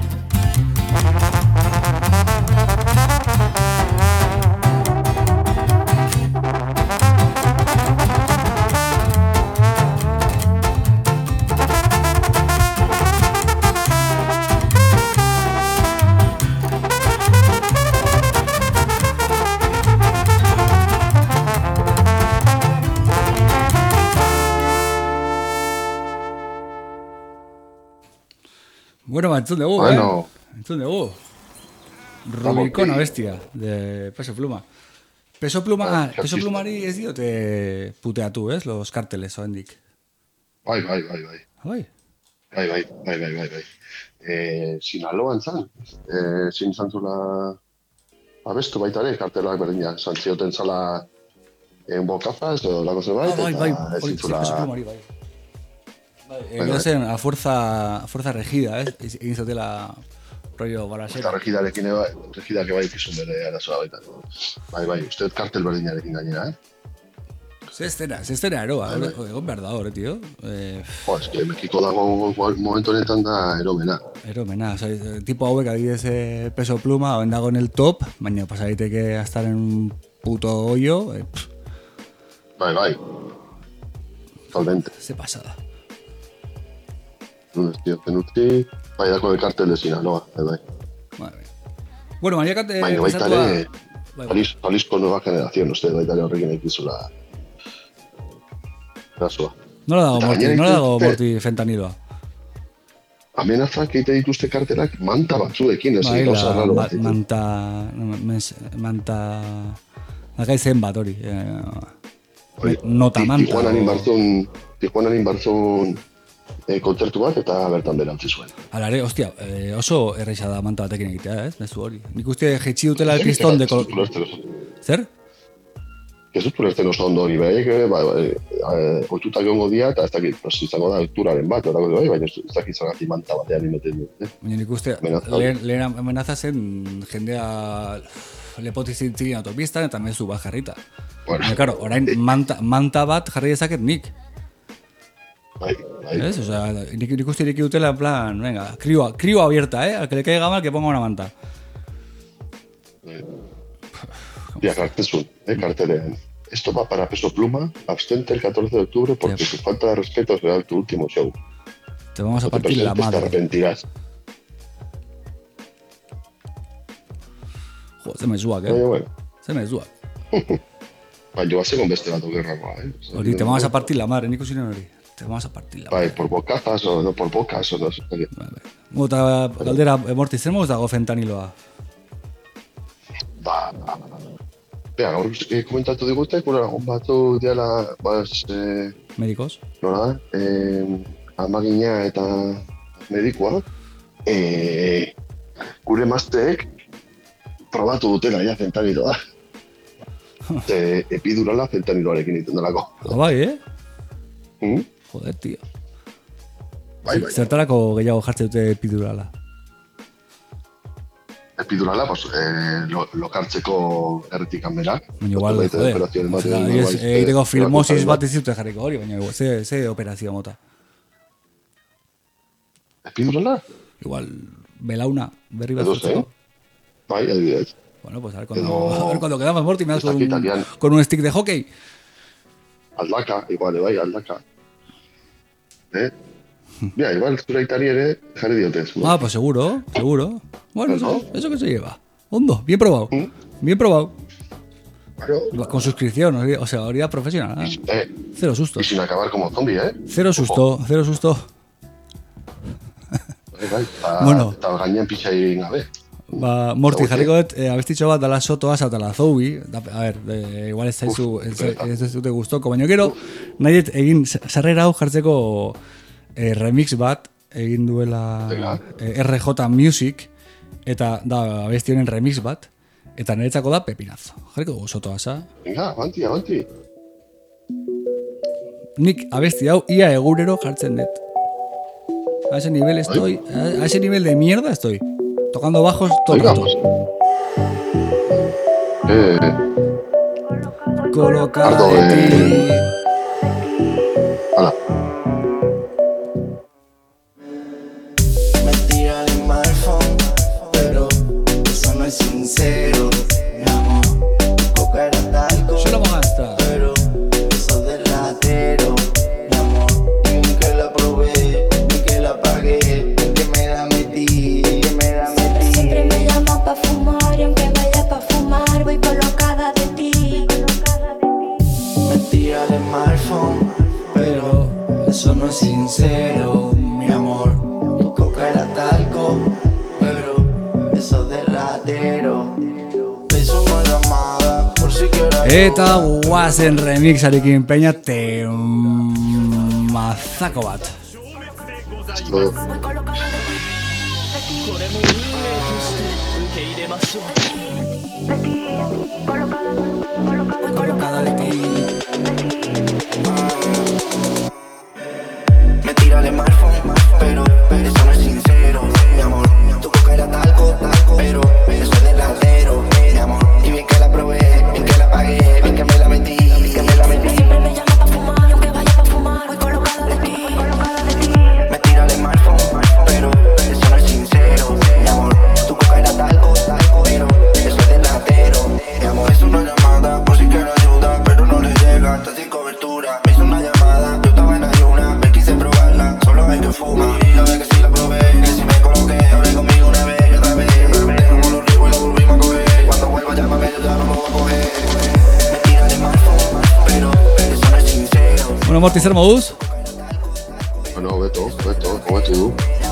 Bueno, va, entzun dugu, bueno. eh? Entzun dugu. Rubicón a bestia, de Peso Pluma. Peso Pluma, ah, Peso Plumari ez diote puteatu, ez? Los karteles, oendik. Bai, bai, bai, bai. Bai? Bai, bai, bai, bai, bai, bai. Eh, Sinaloan zan, eh, zin zantzula abestu baita ere, kartelak berdina, zantzioten zala en bokazas, edo lako zerbait, ah, bai, bai, eta hori, zintzula... Peso Plumari, bai. Egin zen a fuerza, a fuerza regida, eh? Egin zutela rollo barasera. Eta regidarekin, regidak bai ikizun bere arazoa baita. Bai, bai, uste kartel berdinarekin gainera, eh? Ze estena, ze estena eroa, egon behar da hor, tío. Eh... Jo, es que Mexiko dago momentu honetan da eromena. Eromena, o sea, tipo hauek adibidez eh, Peso Pluma, hauen dago en el top, baina pasa daiteke a estar en un puto hoyo. Eh, bai, bai. Totalmente. Ze pasada. Un tío penutzi, bai dako el cartel de Sinaloa, bai, bai. Vale. Bueno, Maria Kat, baina baita ere... Jalisco Nueva Generación, uste baita horrekin ekizula kasua. Nola dago morti, nola dago morti fentaniloa? Amenazak egite dituzte kartelak manta batzuekin, ez Baila, gauza raro bat. Manta, manta, nagai zen bat hori. Nota manta. Tijuanan inbartzun, Tijuanan inbartzun E, kontzertu bat eta bertan berantzi zuen. Alare, ostia, eh, oso erreixa da manta batekin egitea, ez? Mezu hori. Nik uste jetxi dutela el piston de... Zer? Ez dut ulertzen oso ondo hori, behek, ba, oitutak egongo dia, eta ez dakit, izango da alturaren bat, orako bai, baina ez dakit zagatik manta batean imeten dut. Baina nik uste, lehen amenaza zen jendea lepotizintzin autopistan eta mezu bat jarrita. Baina, karo, orain manta bat jarri dezaket nik. Bai, bai. ¿Es? O sea, nik, nik uste ireki dutela en plan, venga, crío, crío abierta, ¿eh? Al que le caiga mal que ponga una manta. Ya, cartezun, eh, cartelean. Esto va para Peso Pluma, abstente el catorce de octubre porque su falta de respeto será tu último show. Te vamos a partir la madre. Te arrepentirás. Joder, se me zuak, eh? Oye, bueno. Se me zuak. Ba, jo hace con beste bat okerragoa, eh? Hori, te vamos a partir la madre, nik usinen hori. Te vamos a partir la madre. Bai, por bocazas o no por bocas o no sé. Vale. Eta galdera, Morti, zer moz dago fentaniloa? Ba, bea, gaur eh, komentatu digute, gura lagun batu diala, baz... Eh, Medikos? Nola, eh, amagina eta medikoa. Eh, gure mazteek probatu dutela ja fentaniloa. Ze epidurala fentaniloarekin iten delako. Ah, bai, eh? Mm? Joder, tío. Bai, bai. Zertarako gehiago jartzen dute epidurala? Epidurala, pues, eh, lo, lokartzeko erretik hanbera. Baina igual, joder, egiteko filmosis bat ez dute jarriko hori, baina ze, ze operazio mota. Epidurala? Igual, belauna, berri bat zurtzeko. Bai, adibidez. Bueno, pues a ver cuando, a ver cuando quedamos, Morty, me das con un, con un stick de hockey. Aldaka, igual, bai, aldaka. Eh? Mira, igual zura itari ere jarri diotez. Ah, pues seguro, seguro. Bueno, eso, eso que se lleva. Hondo, bien probado. ¿Mm? Bien probado. Claro. Con suscripción, o sea, habilidad profesional. ¿Eh? Eh, cero susto. Y sin acabar como zombie, ¿eh? Cero susto, Ojo. cero susto. Bai, bai, ta, bueno. Eta gainean pixa egin gabe. Ba, Morti, jarriko dut, eh, abestitxo bat dala soto asa eta la zoubi. A ver, eh, igual ez zaizu, ez, ez, ez dute gustoko, baina gero, nahi et egin, sarrera hau jartzeko eh, remix bat, egin duela eh, R J Music, eta da abesti honen remix bat, eta niretzako da pepinazo. Jarriko dugu soto asa. Venga, avanti, avanti. Nik abesti hau ia egurero jartzen dut. A ese nivel estoy, a ese nivel de mierda estoy. Tocando bajos todo el rato. Eh, Colocado de ti. Hola. Me tira el smartphone, pero eso no es sincero. Mi amor, coca era talco. Yo lo gasta. Pero eso del latero. Mi amor, y que la probé, y que la pagué, y que me la metí. Siempre me llamas pa' fumar y aunque vaya pa' fumar voy colocada de ti. Me tira el smartphone, pero eso no es sincero, mi amor. Mi coca era talco, pero eso del latero. Es una llamada por si quieres. Eta guazen remixarekin peña te mazako bat. Colocada de ti. Me tira el smartphone, pero eso no es sincero, mi amor. Tu coca era talco, talco, pero eso es del latero, mi amor. Y bien que la probé, bien que la pagué, bien que me la metí, bien que me la metí. Siempre me llama pa' fumar y aunque vaya pa' fumar voy colocada de ti. Me tira el smartphone, pero eso no es sincero, mi amor. Tu coca era talco, talco, pero eso es del latero, mi amor. Es una llamada por si quiere ayuda, pero no le llega, está sin cobertura. Me hizo una llamada, yo estaba en ayuna, me quise probarla, solo hay que fumar. Y la vez que sí la probé, que si me coloqué, hablé conmigo una vez y otra vez. Tenemos los ricos y la volvimos a coger. Cuando vuelva llámame, yo ya no Morty, zer moduz? Bueno, beto, beto, hobetu du.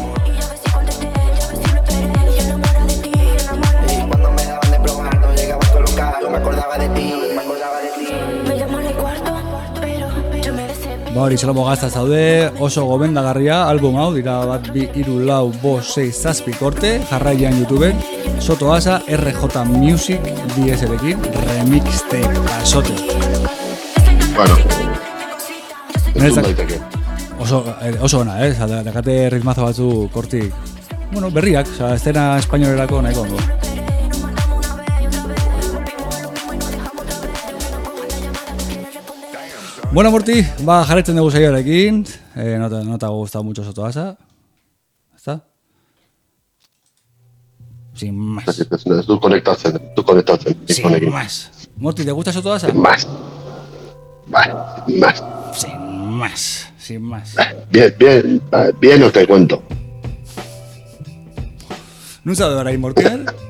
Ba hori, Xolomo Gazta zaude, oso gomendagarria, album hau, dira bat bi, iru, lau, bost, sei, zazpi korte, jarraian YouTubeen, Soto Asa, R J Music, D S L-ekin, remixtape, asote. Bueno, ez du daiteke. Oso, oso ona, eh? Dakate ritmazo batzu kortik, bueno, berriak, oza, estena espainolerako nahiko ondo. Bueno, Morty, va jarretzen dugu saioarekin. Eh, no, te, no te ha gustado mucho Soto Asa. ¿Está? Sin más. Tú conectatzen, tú conectatzen. Sin más. Morty, ¿te gusta Soto Asa? Sin más. Vale, sin más. Sin más, sin más. Bien, bien, bien no te cuento. ¿No sabes ahora ahí, Morty?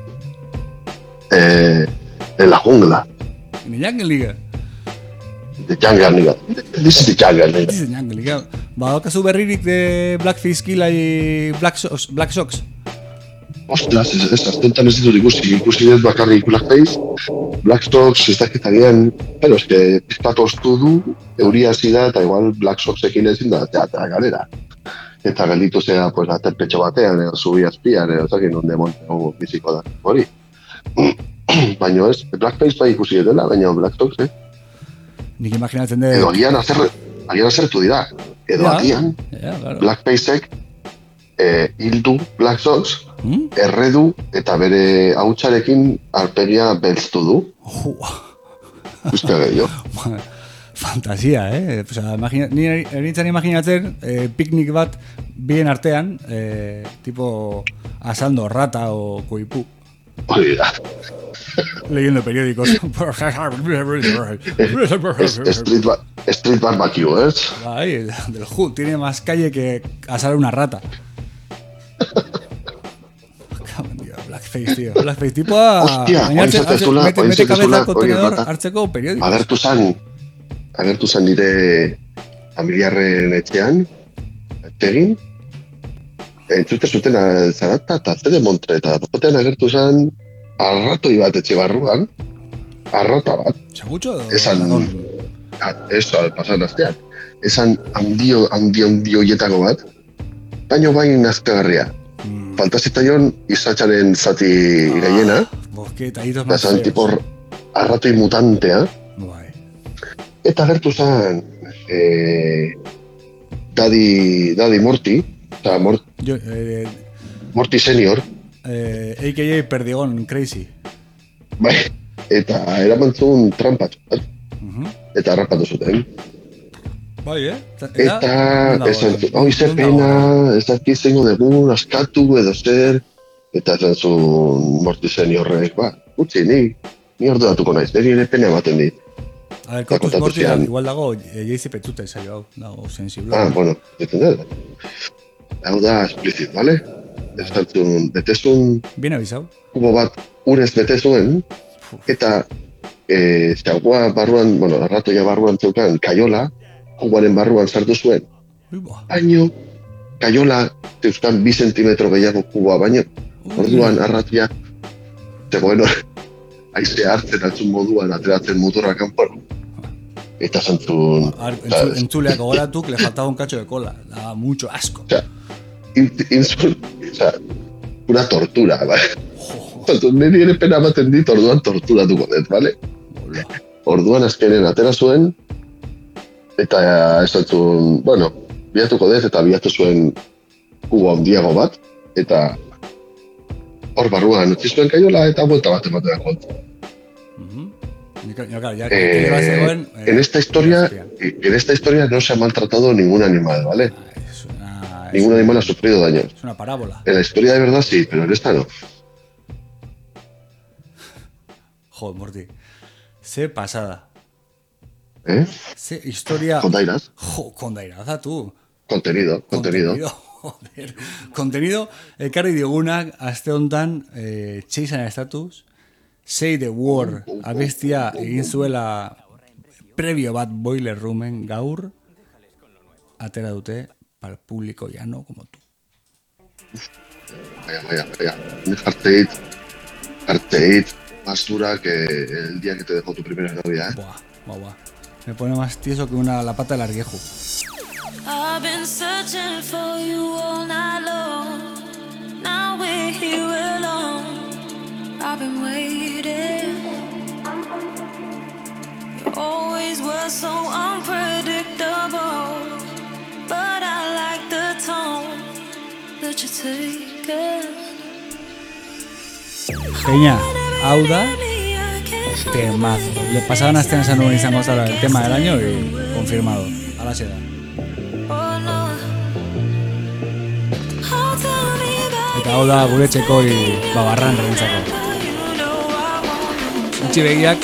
Eh, en la jungla. En el Jungle League. The Jungle League. This is the Jungle League. This is the Jungle League. Ba, okazu berririk de Blackface Killa y Black Sox. Black Sox. Ostras, ez astentan ez ditut ikusi, ikusi dut bakarrik Blackface, Black Sox, ez dakitarean, pero es que pizkat ostu du, euria hasi da, eta igual Black Soxekin ezin da, teatra galera. Eta gelditu zera, pues, aterpetxo batean, edo zubi azpian, edo zakin, onde monteo biziko da, hori. Baina ez, Blackface bai ikusi dela, baina Black Sox, eh? Nik imaginatzen de... Edo agian azer, agian azertu dira, edo ja, agian, ja, claro. Blackfaceek eh, hildu Black Sox, hmm? erredu eta bere hautsarekin arpegia belztu du. Uste gehiago. Fantasia, eh? O sea, imagina, ni erintzen imaginatzen eh, piknik bat bien artean, eh, tipo asando rata o coipú. Hori da. Leyendo periódicos. Street, bar, street barbecue, ¿eh? Ay, del Hood tiene más calle que asar una rata. Blackface, tío. Blackface, tipo a... Hostia, mete, mete cabeza al contenedor, hartzeko periódicos. Agertu zan, agertu zan nire familiarren etxean, egin, entzute zuten zarata eta zede montre, eta batean agertu zan arratoi bat etxe barruan, arrata bat. Segutxo? Esan, eso, pasan astean. Esan handio, handio, handio hietako bat, baino bain azkagarria. Mm. Faltazitaion izatxaren zati gaiena, ah, eta zan tipo arratoi mutantea, bai. Eta agertu zan eh, Daddy, Daddy Morty, eta Mort, Yo, eh, Morty Senior, eh, a k a. Perdigon Crazy. Bai, eta eraman zuen trampat, uh-huh. Eta harrapatu zuten. Bai, eh? Eta, esan zuen, hau ize pena, ez daki zengo dugun, askatu edo zer, eta esan zuen Morty Seniorrek, ba, utzi, ni, ni orduratuko naiz, niri ere pena ematen dit. A ver, kontuz Morty, igual dago, jeizi petzute zailo hau, dago sensiblo. Ah, bueno, entender. Hau da explicit, vale? Ez dantzun, betezun... Bien avisau. Kubo bat urez betezuen, eta e, xagoa barruan, bueno, arratoia barruan zeukan, kaiola, kuboaren barruan sartu zuen. Baino, kaiola zeuzkan bi sentimetro gehiago kuboa, baino, orduan arratoia, zegoen hor, aize hartzen altzun moduan, ateratzen motorra kanpoan. Eta zantzun... Entzuleak ogoratu, que le faltaba un cacho de cola. Daba mucho asco. O sea, insul... O sea, una tortura, ¿vale? Zantzun, niri ere pena baten dit, orduan torturatuko dut, ¿vale? Hola. Orduan azkenen atera zuen, eta ez zantzun, bueno, biatuko dut, eta biatu zuen kubo handiago bat, eta hor barruan utzi zuen kaiola, eta buelta bat ematen kontu. Ya, ya, eh, seguen, eh, en esta historia en esta historia no se ha maltratado ningún animal, ¿vale? Es una, ningún es animal ha sufrido daños. Es una parábola. En la historia de verdad sí, pero en esta no. Joder, Morty. Sé pasada. ¿Eh? Sé historia... Condairaz. Jo, condairaza, tú. Contenido, contenido. Contenido, joder. Contenido, ekarri diogunak, aste hontan, eh, txeizan estatus, Say the Word, abestia egin zuela previo bat Boiler Roomen gaur, atera dute para el público llano como tú. Vaya, vaya, vaya. Jarteit, Jarteit, más dura que el día que te dejó tu primera novia, ¿eh? Buah, buah, buah. Me pone más tieso que una la pata del arguejo. I've been searching for you all night long. Now we're here alone. I've been waiting. You always were so unpredictable, but I like the tone that you take it. Peña, hau da temazo. Le pasaban a escenas a nuen izango zara el tema del año y confirmado. Ala se da. Eta hau da gure txeko y babarran rentzako. Utsi begiak.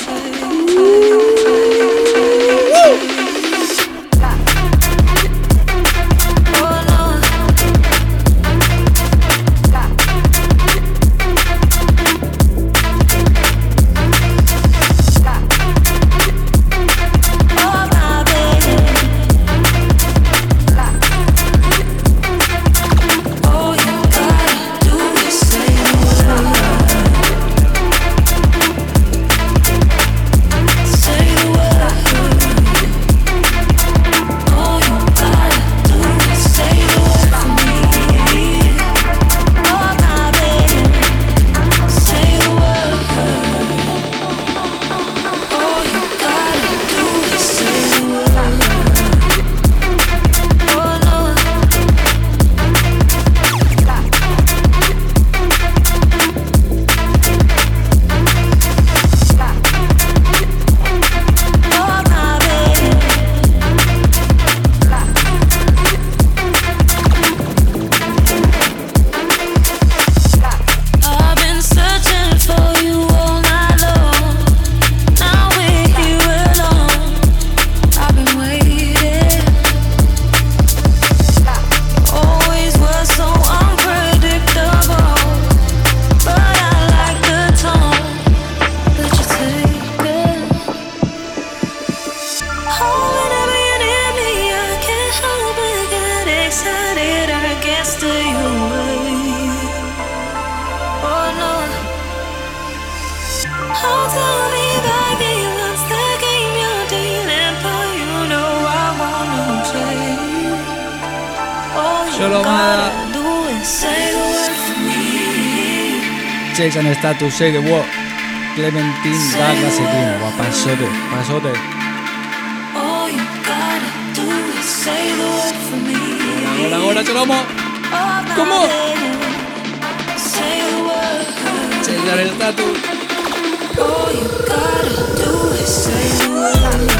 Jason Status, Say the Word, Clementine Dagasekin, va, pasote, pasote. Ahora, ahora, Cholomo. ¿Cómo? Jason Status. All you gotta do is say the word.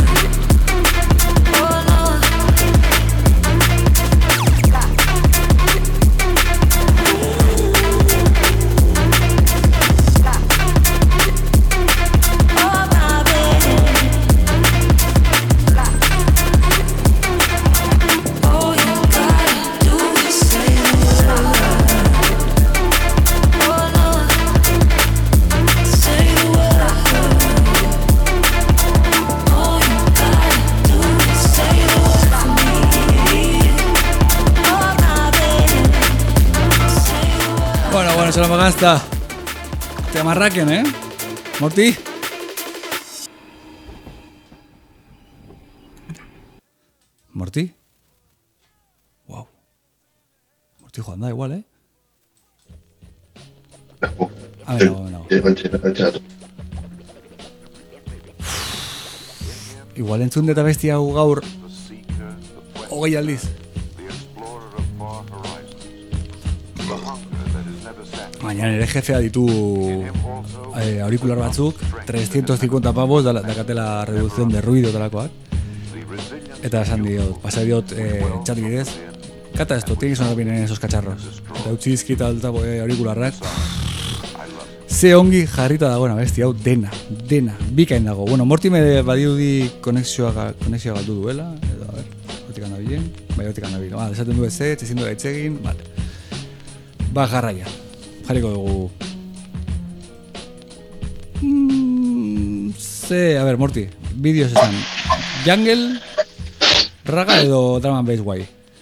Se lo gasta. Te amarraquen, ¿eh? Morty. Morty. Wow. Morty jugando da igual, ¿eh? A ver, no, no. Igual entzun deta bestia gaur hogei aldiz. Baina nire jefea ditu eh, aurikular batzuk, trescientos cincuenta pavos da, dakatela reducción de ruido talakoak. Eta esan diot, pasa diot eh, chat bidez, kata esto, tiene que sonar bien en esos cacharros. Eta utzi dizkita eh, aurikularrak. Ze ongi jarrita dagoena besti hau dena, dena, bikain dago. Bueno, Morty me badiudi konexioa konexioa galdu duela, edo a ver, hortik anda bien, bai hortik anda bien. Ba, desaten du ez, ezin du gaitzegin, vale. Ba, jarraia. Jarriko dugu. Mm, ze, a ver, Morty, vídeos están. Jungle, Raga edo drum and bass guai?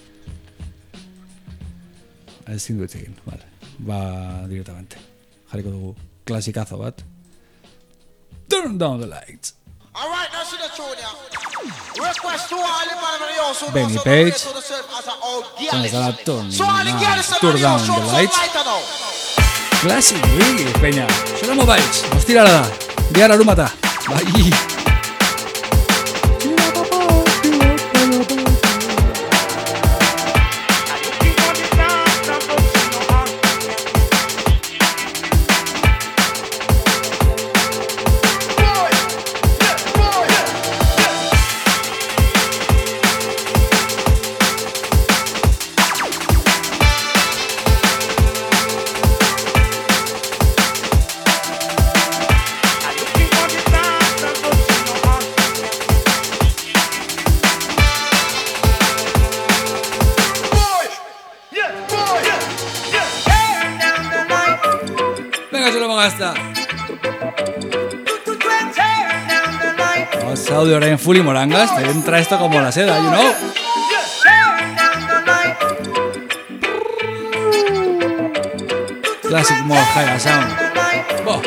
Ezin dut egin, vale. Ba, directamente. Jarriko dugu klasikazo bat. Turn down the lights. All right, now see the tune ya. Request to all the man in the house who Benny knows Page. how to dress yourself as a old Sounds girl. like a turn, So all the nah, girls in turn the down house, the show some lights. lighter now. Classic reggae, peña. Solamo baitz, ostirala da. Bihar arumata. Bai. Hasta. Los audio ahora en full y morangas, te entra esto como la seda, you know. Classic more high sound. Oh.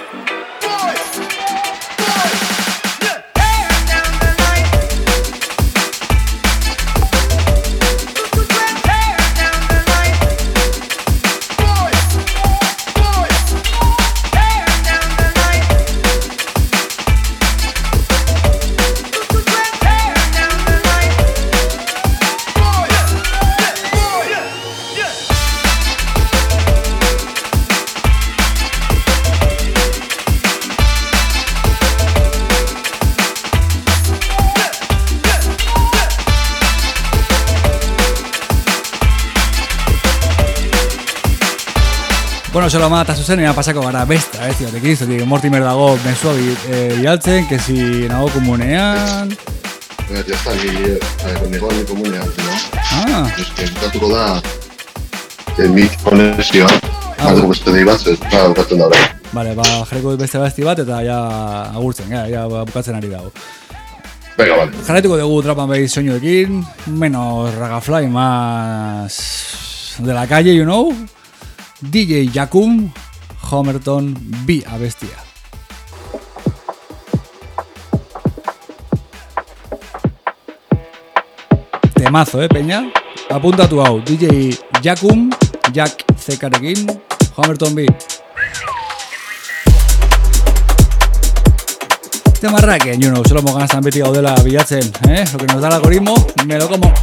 Bueno, Soloma eta zuzenean pasako gara beste, abesti batek iztetik, Mortimer dago mesua bialtzen, que si nago komunean... Ya está, ni nago ni komunean, no? Ah. Es que bukatuko da mi konexioa, badu beste dei bat, eta bukatzen da orain. Vale, ba, jarriko beste abesti bat eta ja agurtzen, ja, ja bukatzen ari dago. Venga, vale. Jarraituko dugu trap and bass soinuekin, menos ragafly, más de la calle, you know? D J Jakum, Homerton, bi abestia. Temazo, eh, peña? Apuntatu hau, D J Jakum, Jack Zekarekin, Homerton bi. Temarraken, you know, solo mo ganas beti gaudela bilatzen, eh? Lo que nos da el algoritmo, me lo como.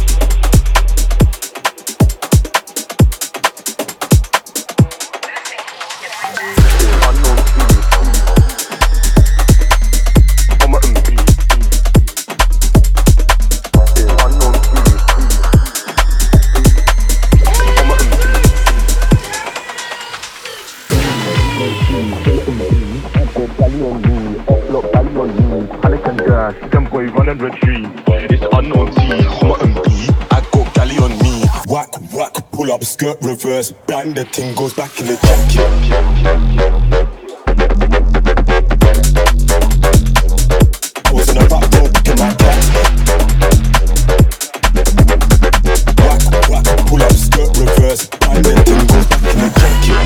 Skirt reverse, bang, the thing goes back in the jacket. I was in a back door picking my cat. Whack, whack, pull up, skirt reverse, bang, the thing goes back in the jacket.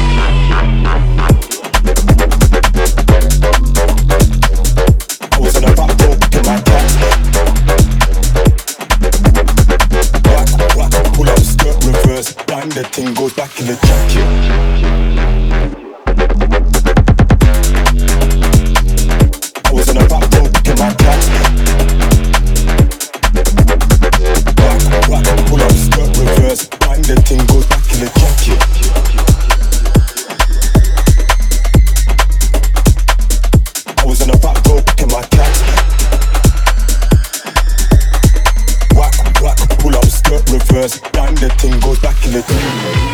I was in a back door picking my cat. Whack, whack, pull up, skirt reverse, bang, the thing goes back in the jacket. I was in a back door picking my cat. Whack, whack, pull up, skirt reverse, bang, the thing goes back in the jacket. I was in a back door picking my cat. Whack, whack, pull up, skirt reverse, bang, the thing goes back in the jacket.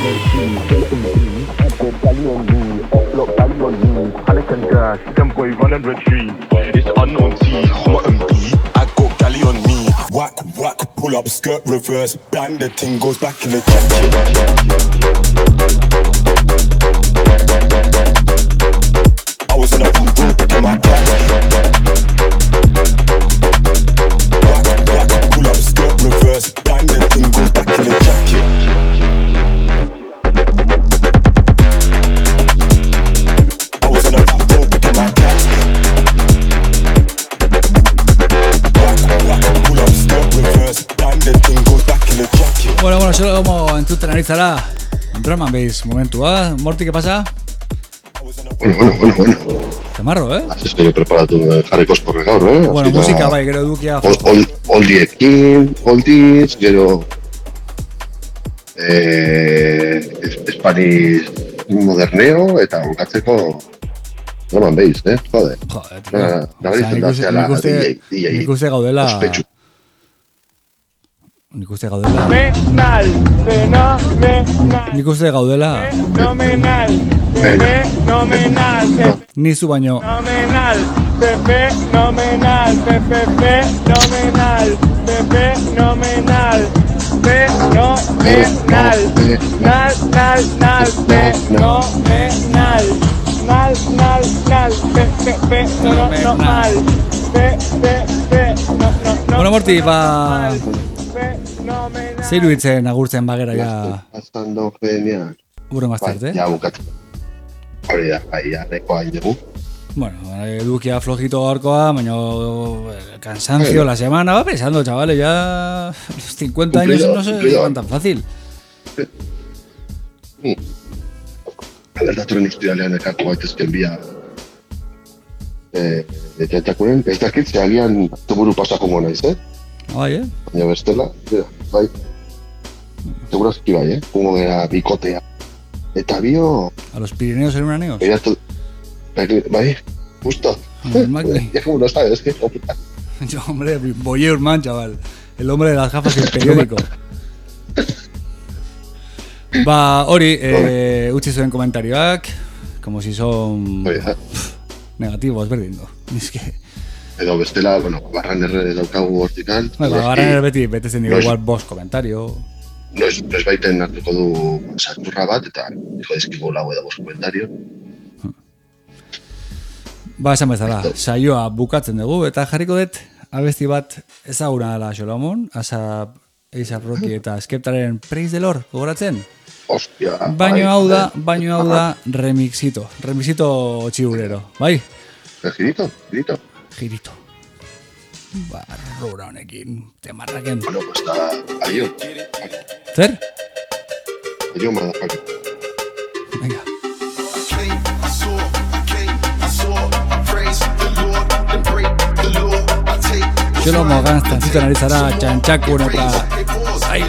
Them boy run and retrieve. It's unknown T, Homa and B. I got galley on me. Whack, whack, pull up, skirt reverse, bang, the thing goes back in the jacket. I was in a back door picking my cat. Whack, whack, pull up, skirt everything goes back in the jacket. I was in a back door picking my cat. Pull up, step, reverse, and the thing goes back in the jacket. Bueno, bueno, solo como entzuten ari zara Drum and Bass momentua. Morty, ¿qué pasa? Bueno, bueno, bueno, bueno. Temarro, eh? Estoy preparatu jarriko esporre gaur, eh? Bueno, musika bai, gero edukia Oldiekin, oldiz, gero eh, Espaniz moderneo eta onkatzeko Drum and Bass, eh? Jode. Jode, tío. Nabaritzen da zeala D J. Nik uste gaudela... Ospetsu. Nik uste gaudela... Fenomenal, fenomenal. Nik uste gaudela... Fenomenal, fenomenal. Ni zu baino... Fenomenal, fenomenal, fenomenal, fenomenal, fenomenal, nal, nal, nal, fenomenal, nal, nal, nal, fenomenal, Bueno, Morty, ba... Zeiru hitzen agurtzen bagera ja... Aztando genial. Urren bastarte, eh? Ja, bukatzen. Hori da, bai, ja, neko hain dugu. Bueno, edukia flojito gaurkoa, baina cansancio la semana va pesando, chavales, ya los cincuenta años no se llevan tan fácil. Aldaturen historialean ekartu gaitezken bia eta jakunen, ez dakit zeagian tuburu pasako naiz, eh? Bai, eh? Baina bestela, bai. Segurazki bai, eh? Kungo gara bikotea. Eta bio... A los Pirineos en un año. Bai, justo. Ya como no sabes, es que... Yo, hombre, Boyerman, chaval. El hombre de las gafas y el periódico. Ba, hori, eh, utzi zuen komentarioak, como si son... Negativos, berdin, no. Es que... Edo bestela, bueno, barran erre daukagu hortikan. Ba, barran erre beti, betezen digo, igual bost komentario. Noiz baiten hartuko du sarturra bat, eta niko dizkigu lau edo bost komentario. Ba, esan bezala, saioa bukatzen dugu, eta jarriko dut abesti bat ezaguna dela Solomon, Asap, A$AP Rocky eta Skeptaren Praise the Lord, gogoratzen? Ostia, baino hau da, baino hau da remixito, remixito txiburero, bai? Girito, girito. Girito. Barrura honekin, temarraken. Bueno, pues está aio. Zer? Aio, madafaka. Venga. Xolomo ganztan zuten ari zara txantxakun eta... Ai,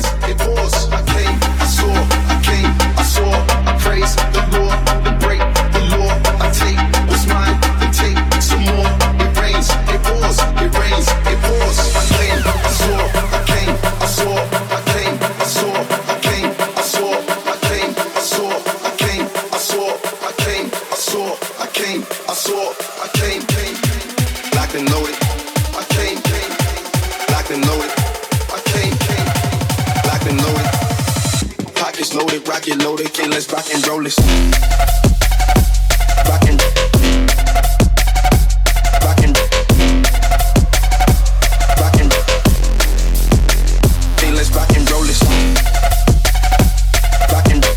Rocket loaded, okay, let's rock and roll this. Rock and rock and rock and okay, let's rock and roll this. Rock and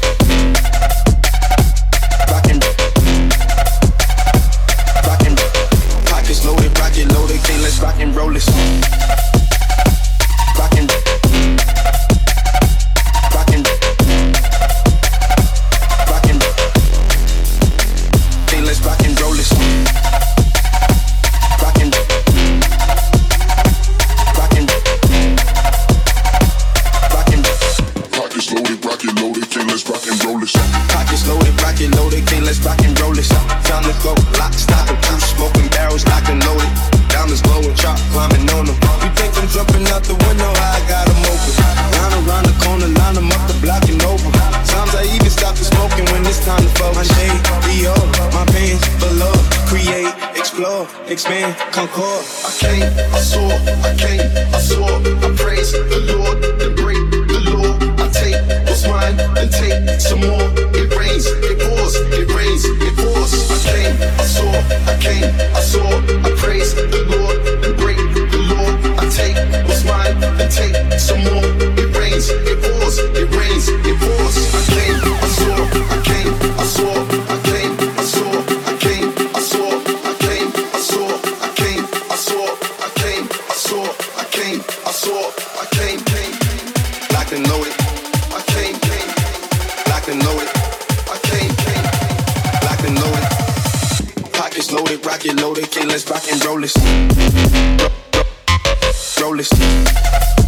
rock and rock and pockets loaded, rocket loaded, okay, let's rock and roll this. Rock and expand, concord. I came, I saw, I came, I saw, I praise the Lord, then break the law. I take what's mine, then take some more. It rains, it pours, it rains, it pours. I came, I saw, I came, I saw, I praise the Lord, then break the law. I take what's mine, then take some more. It rains. and loaded. I came, came, locked and loaded. I came, came, locked and loaded. Pockets loaded, rocket loaded, can't let's rock and roll this. Roll this.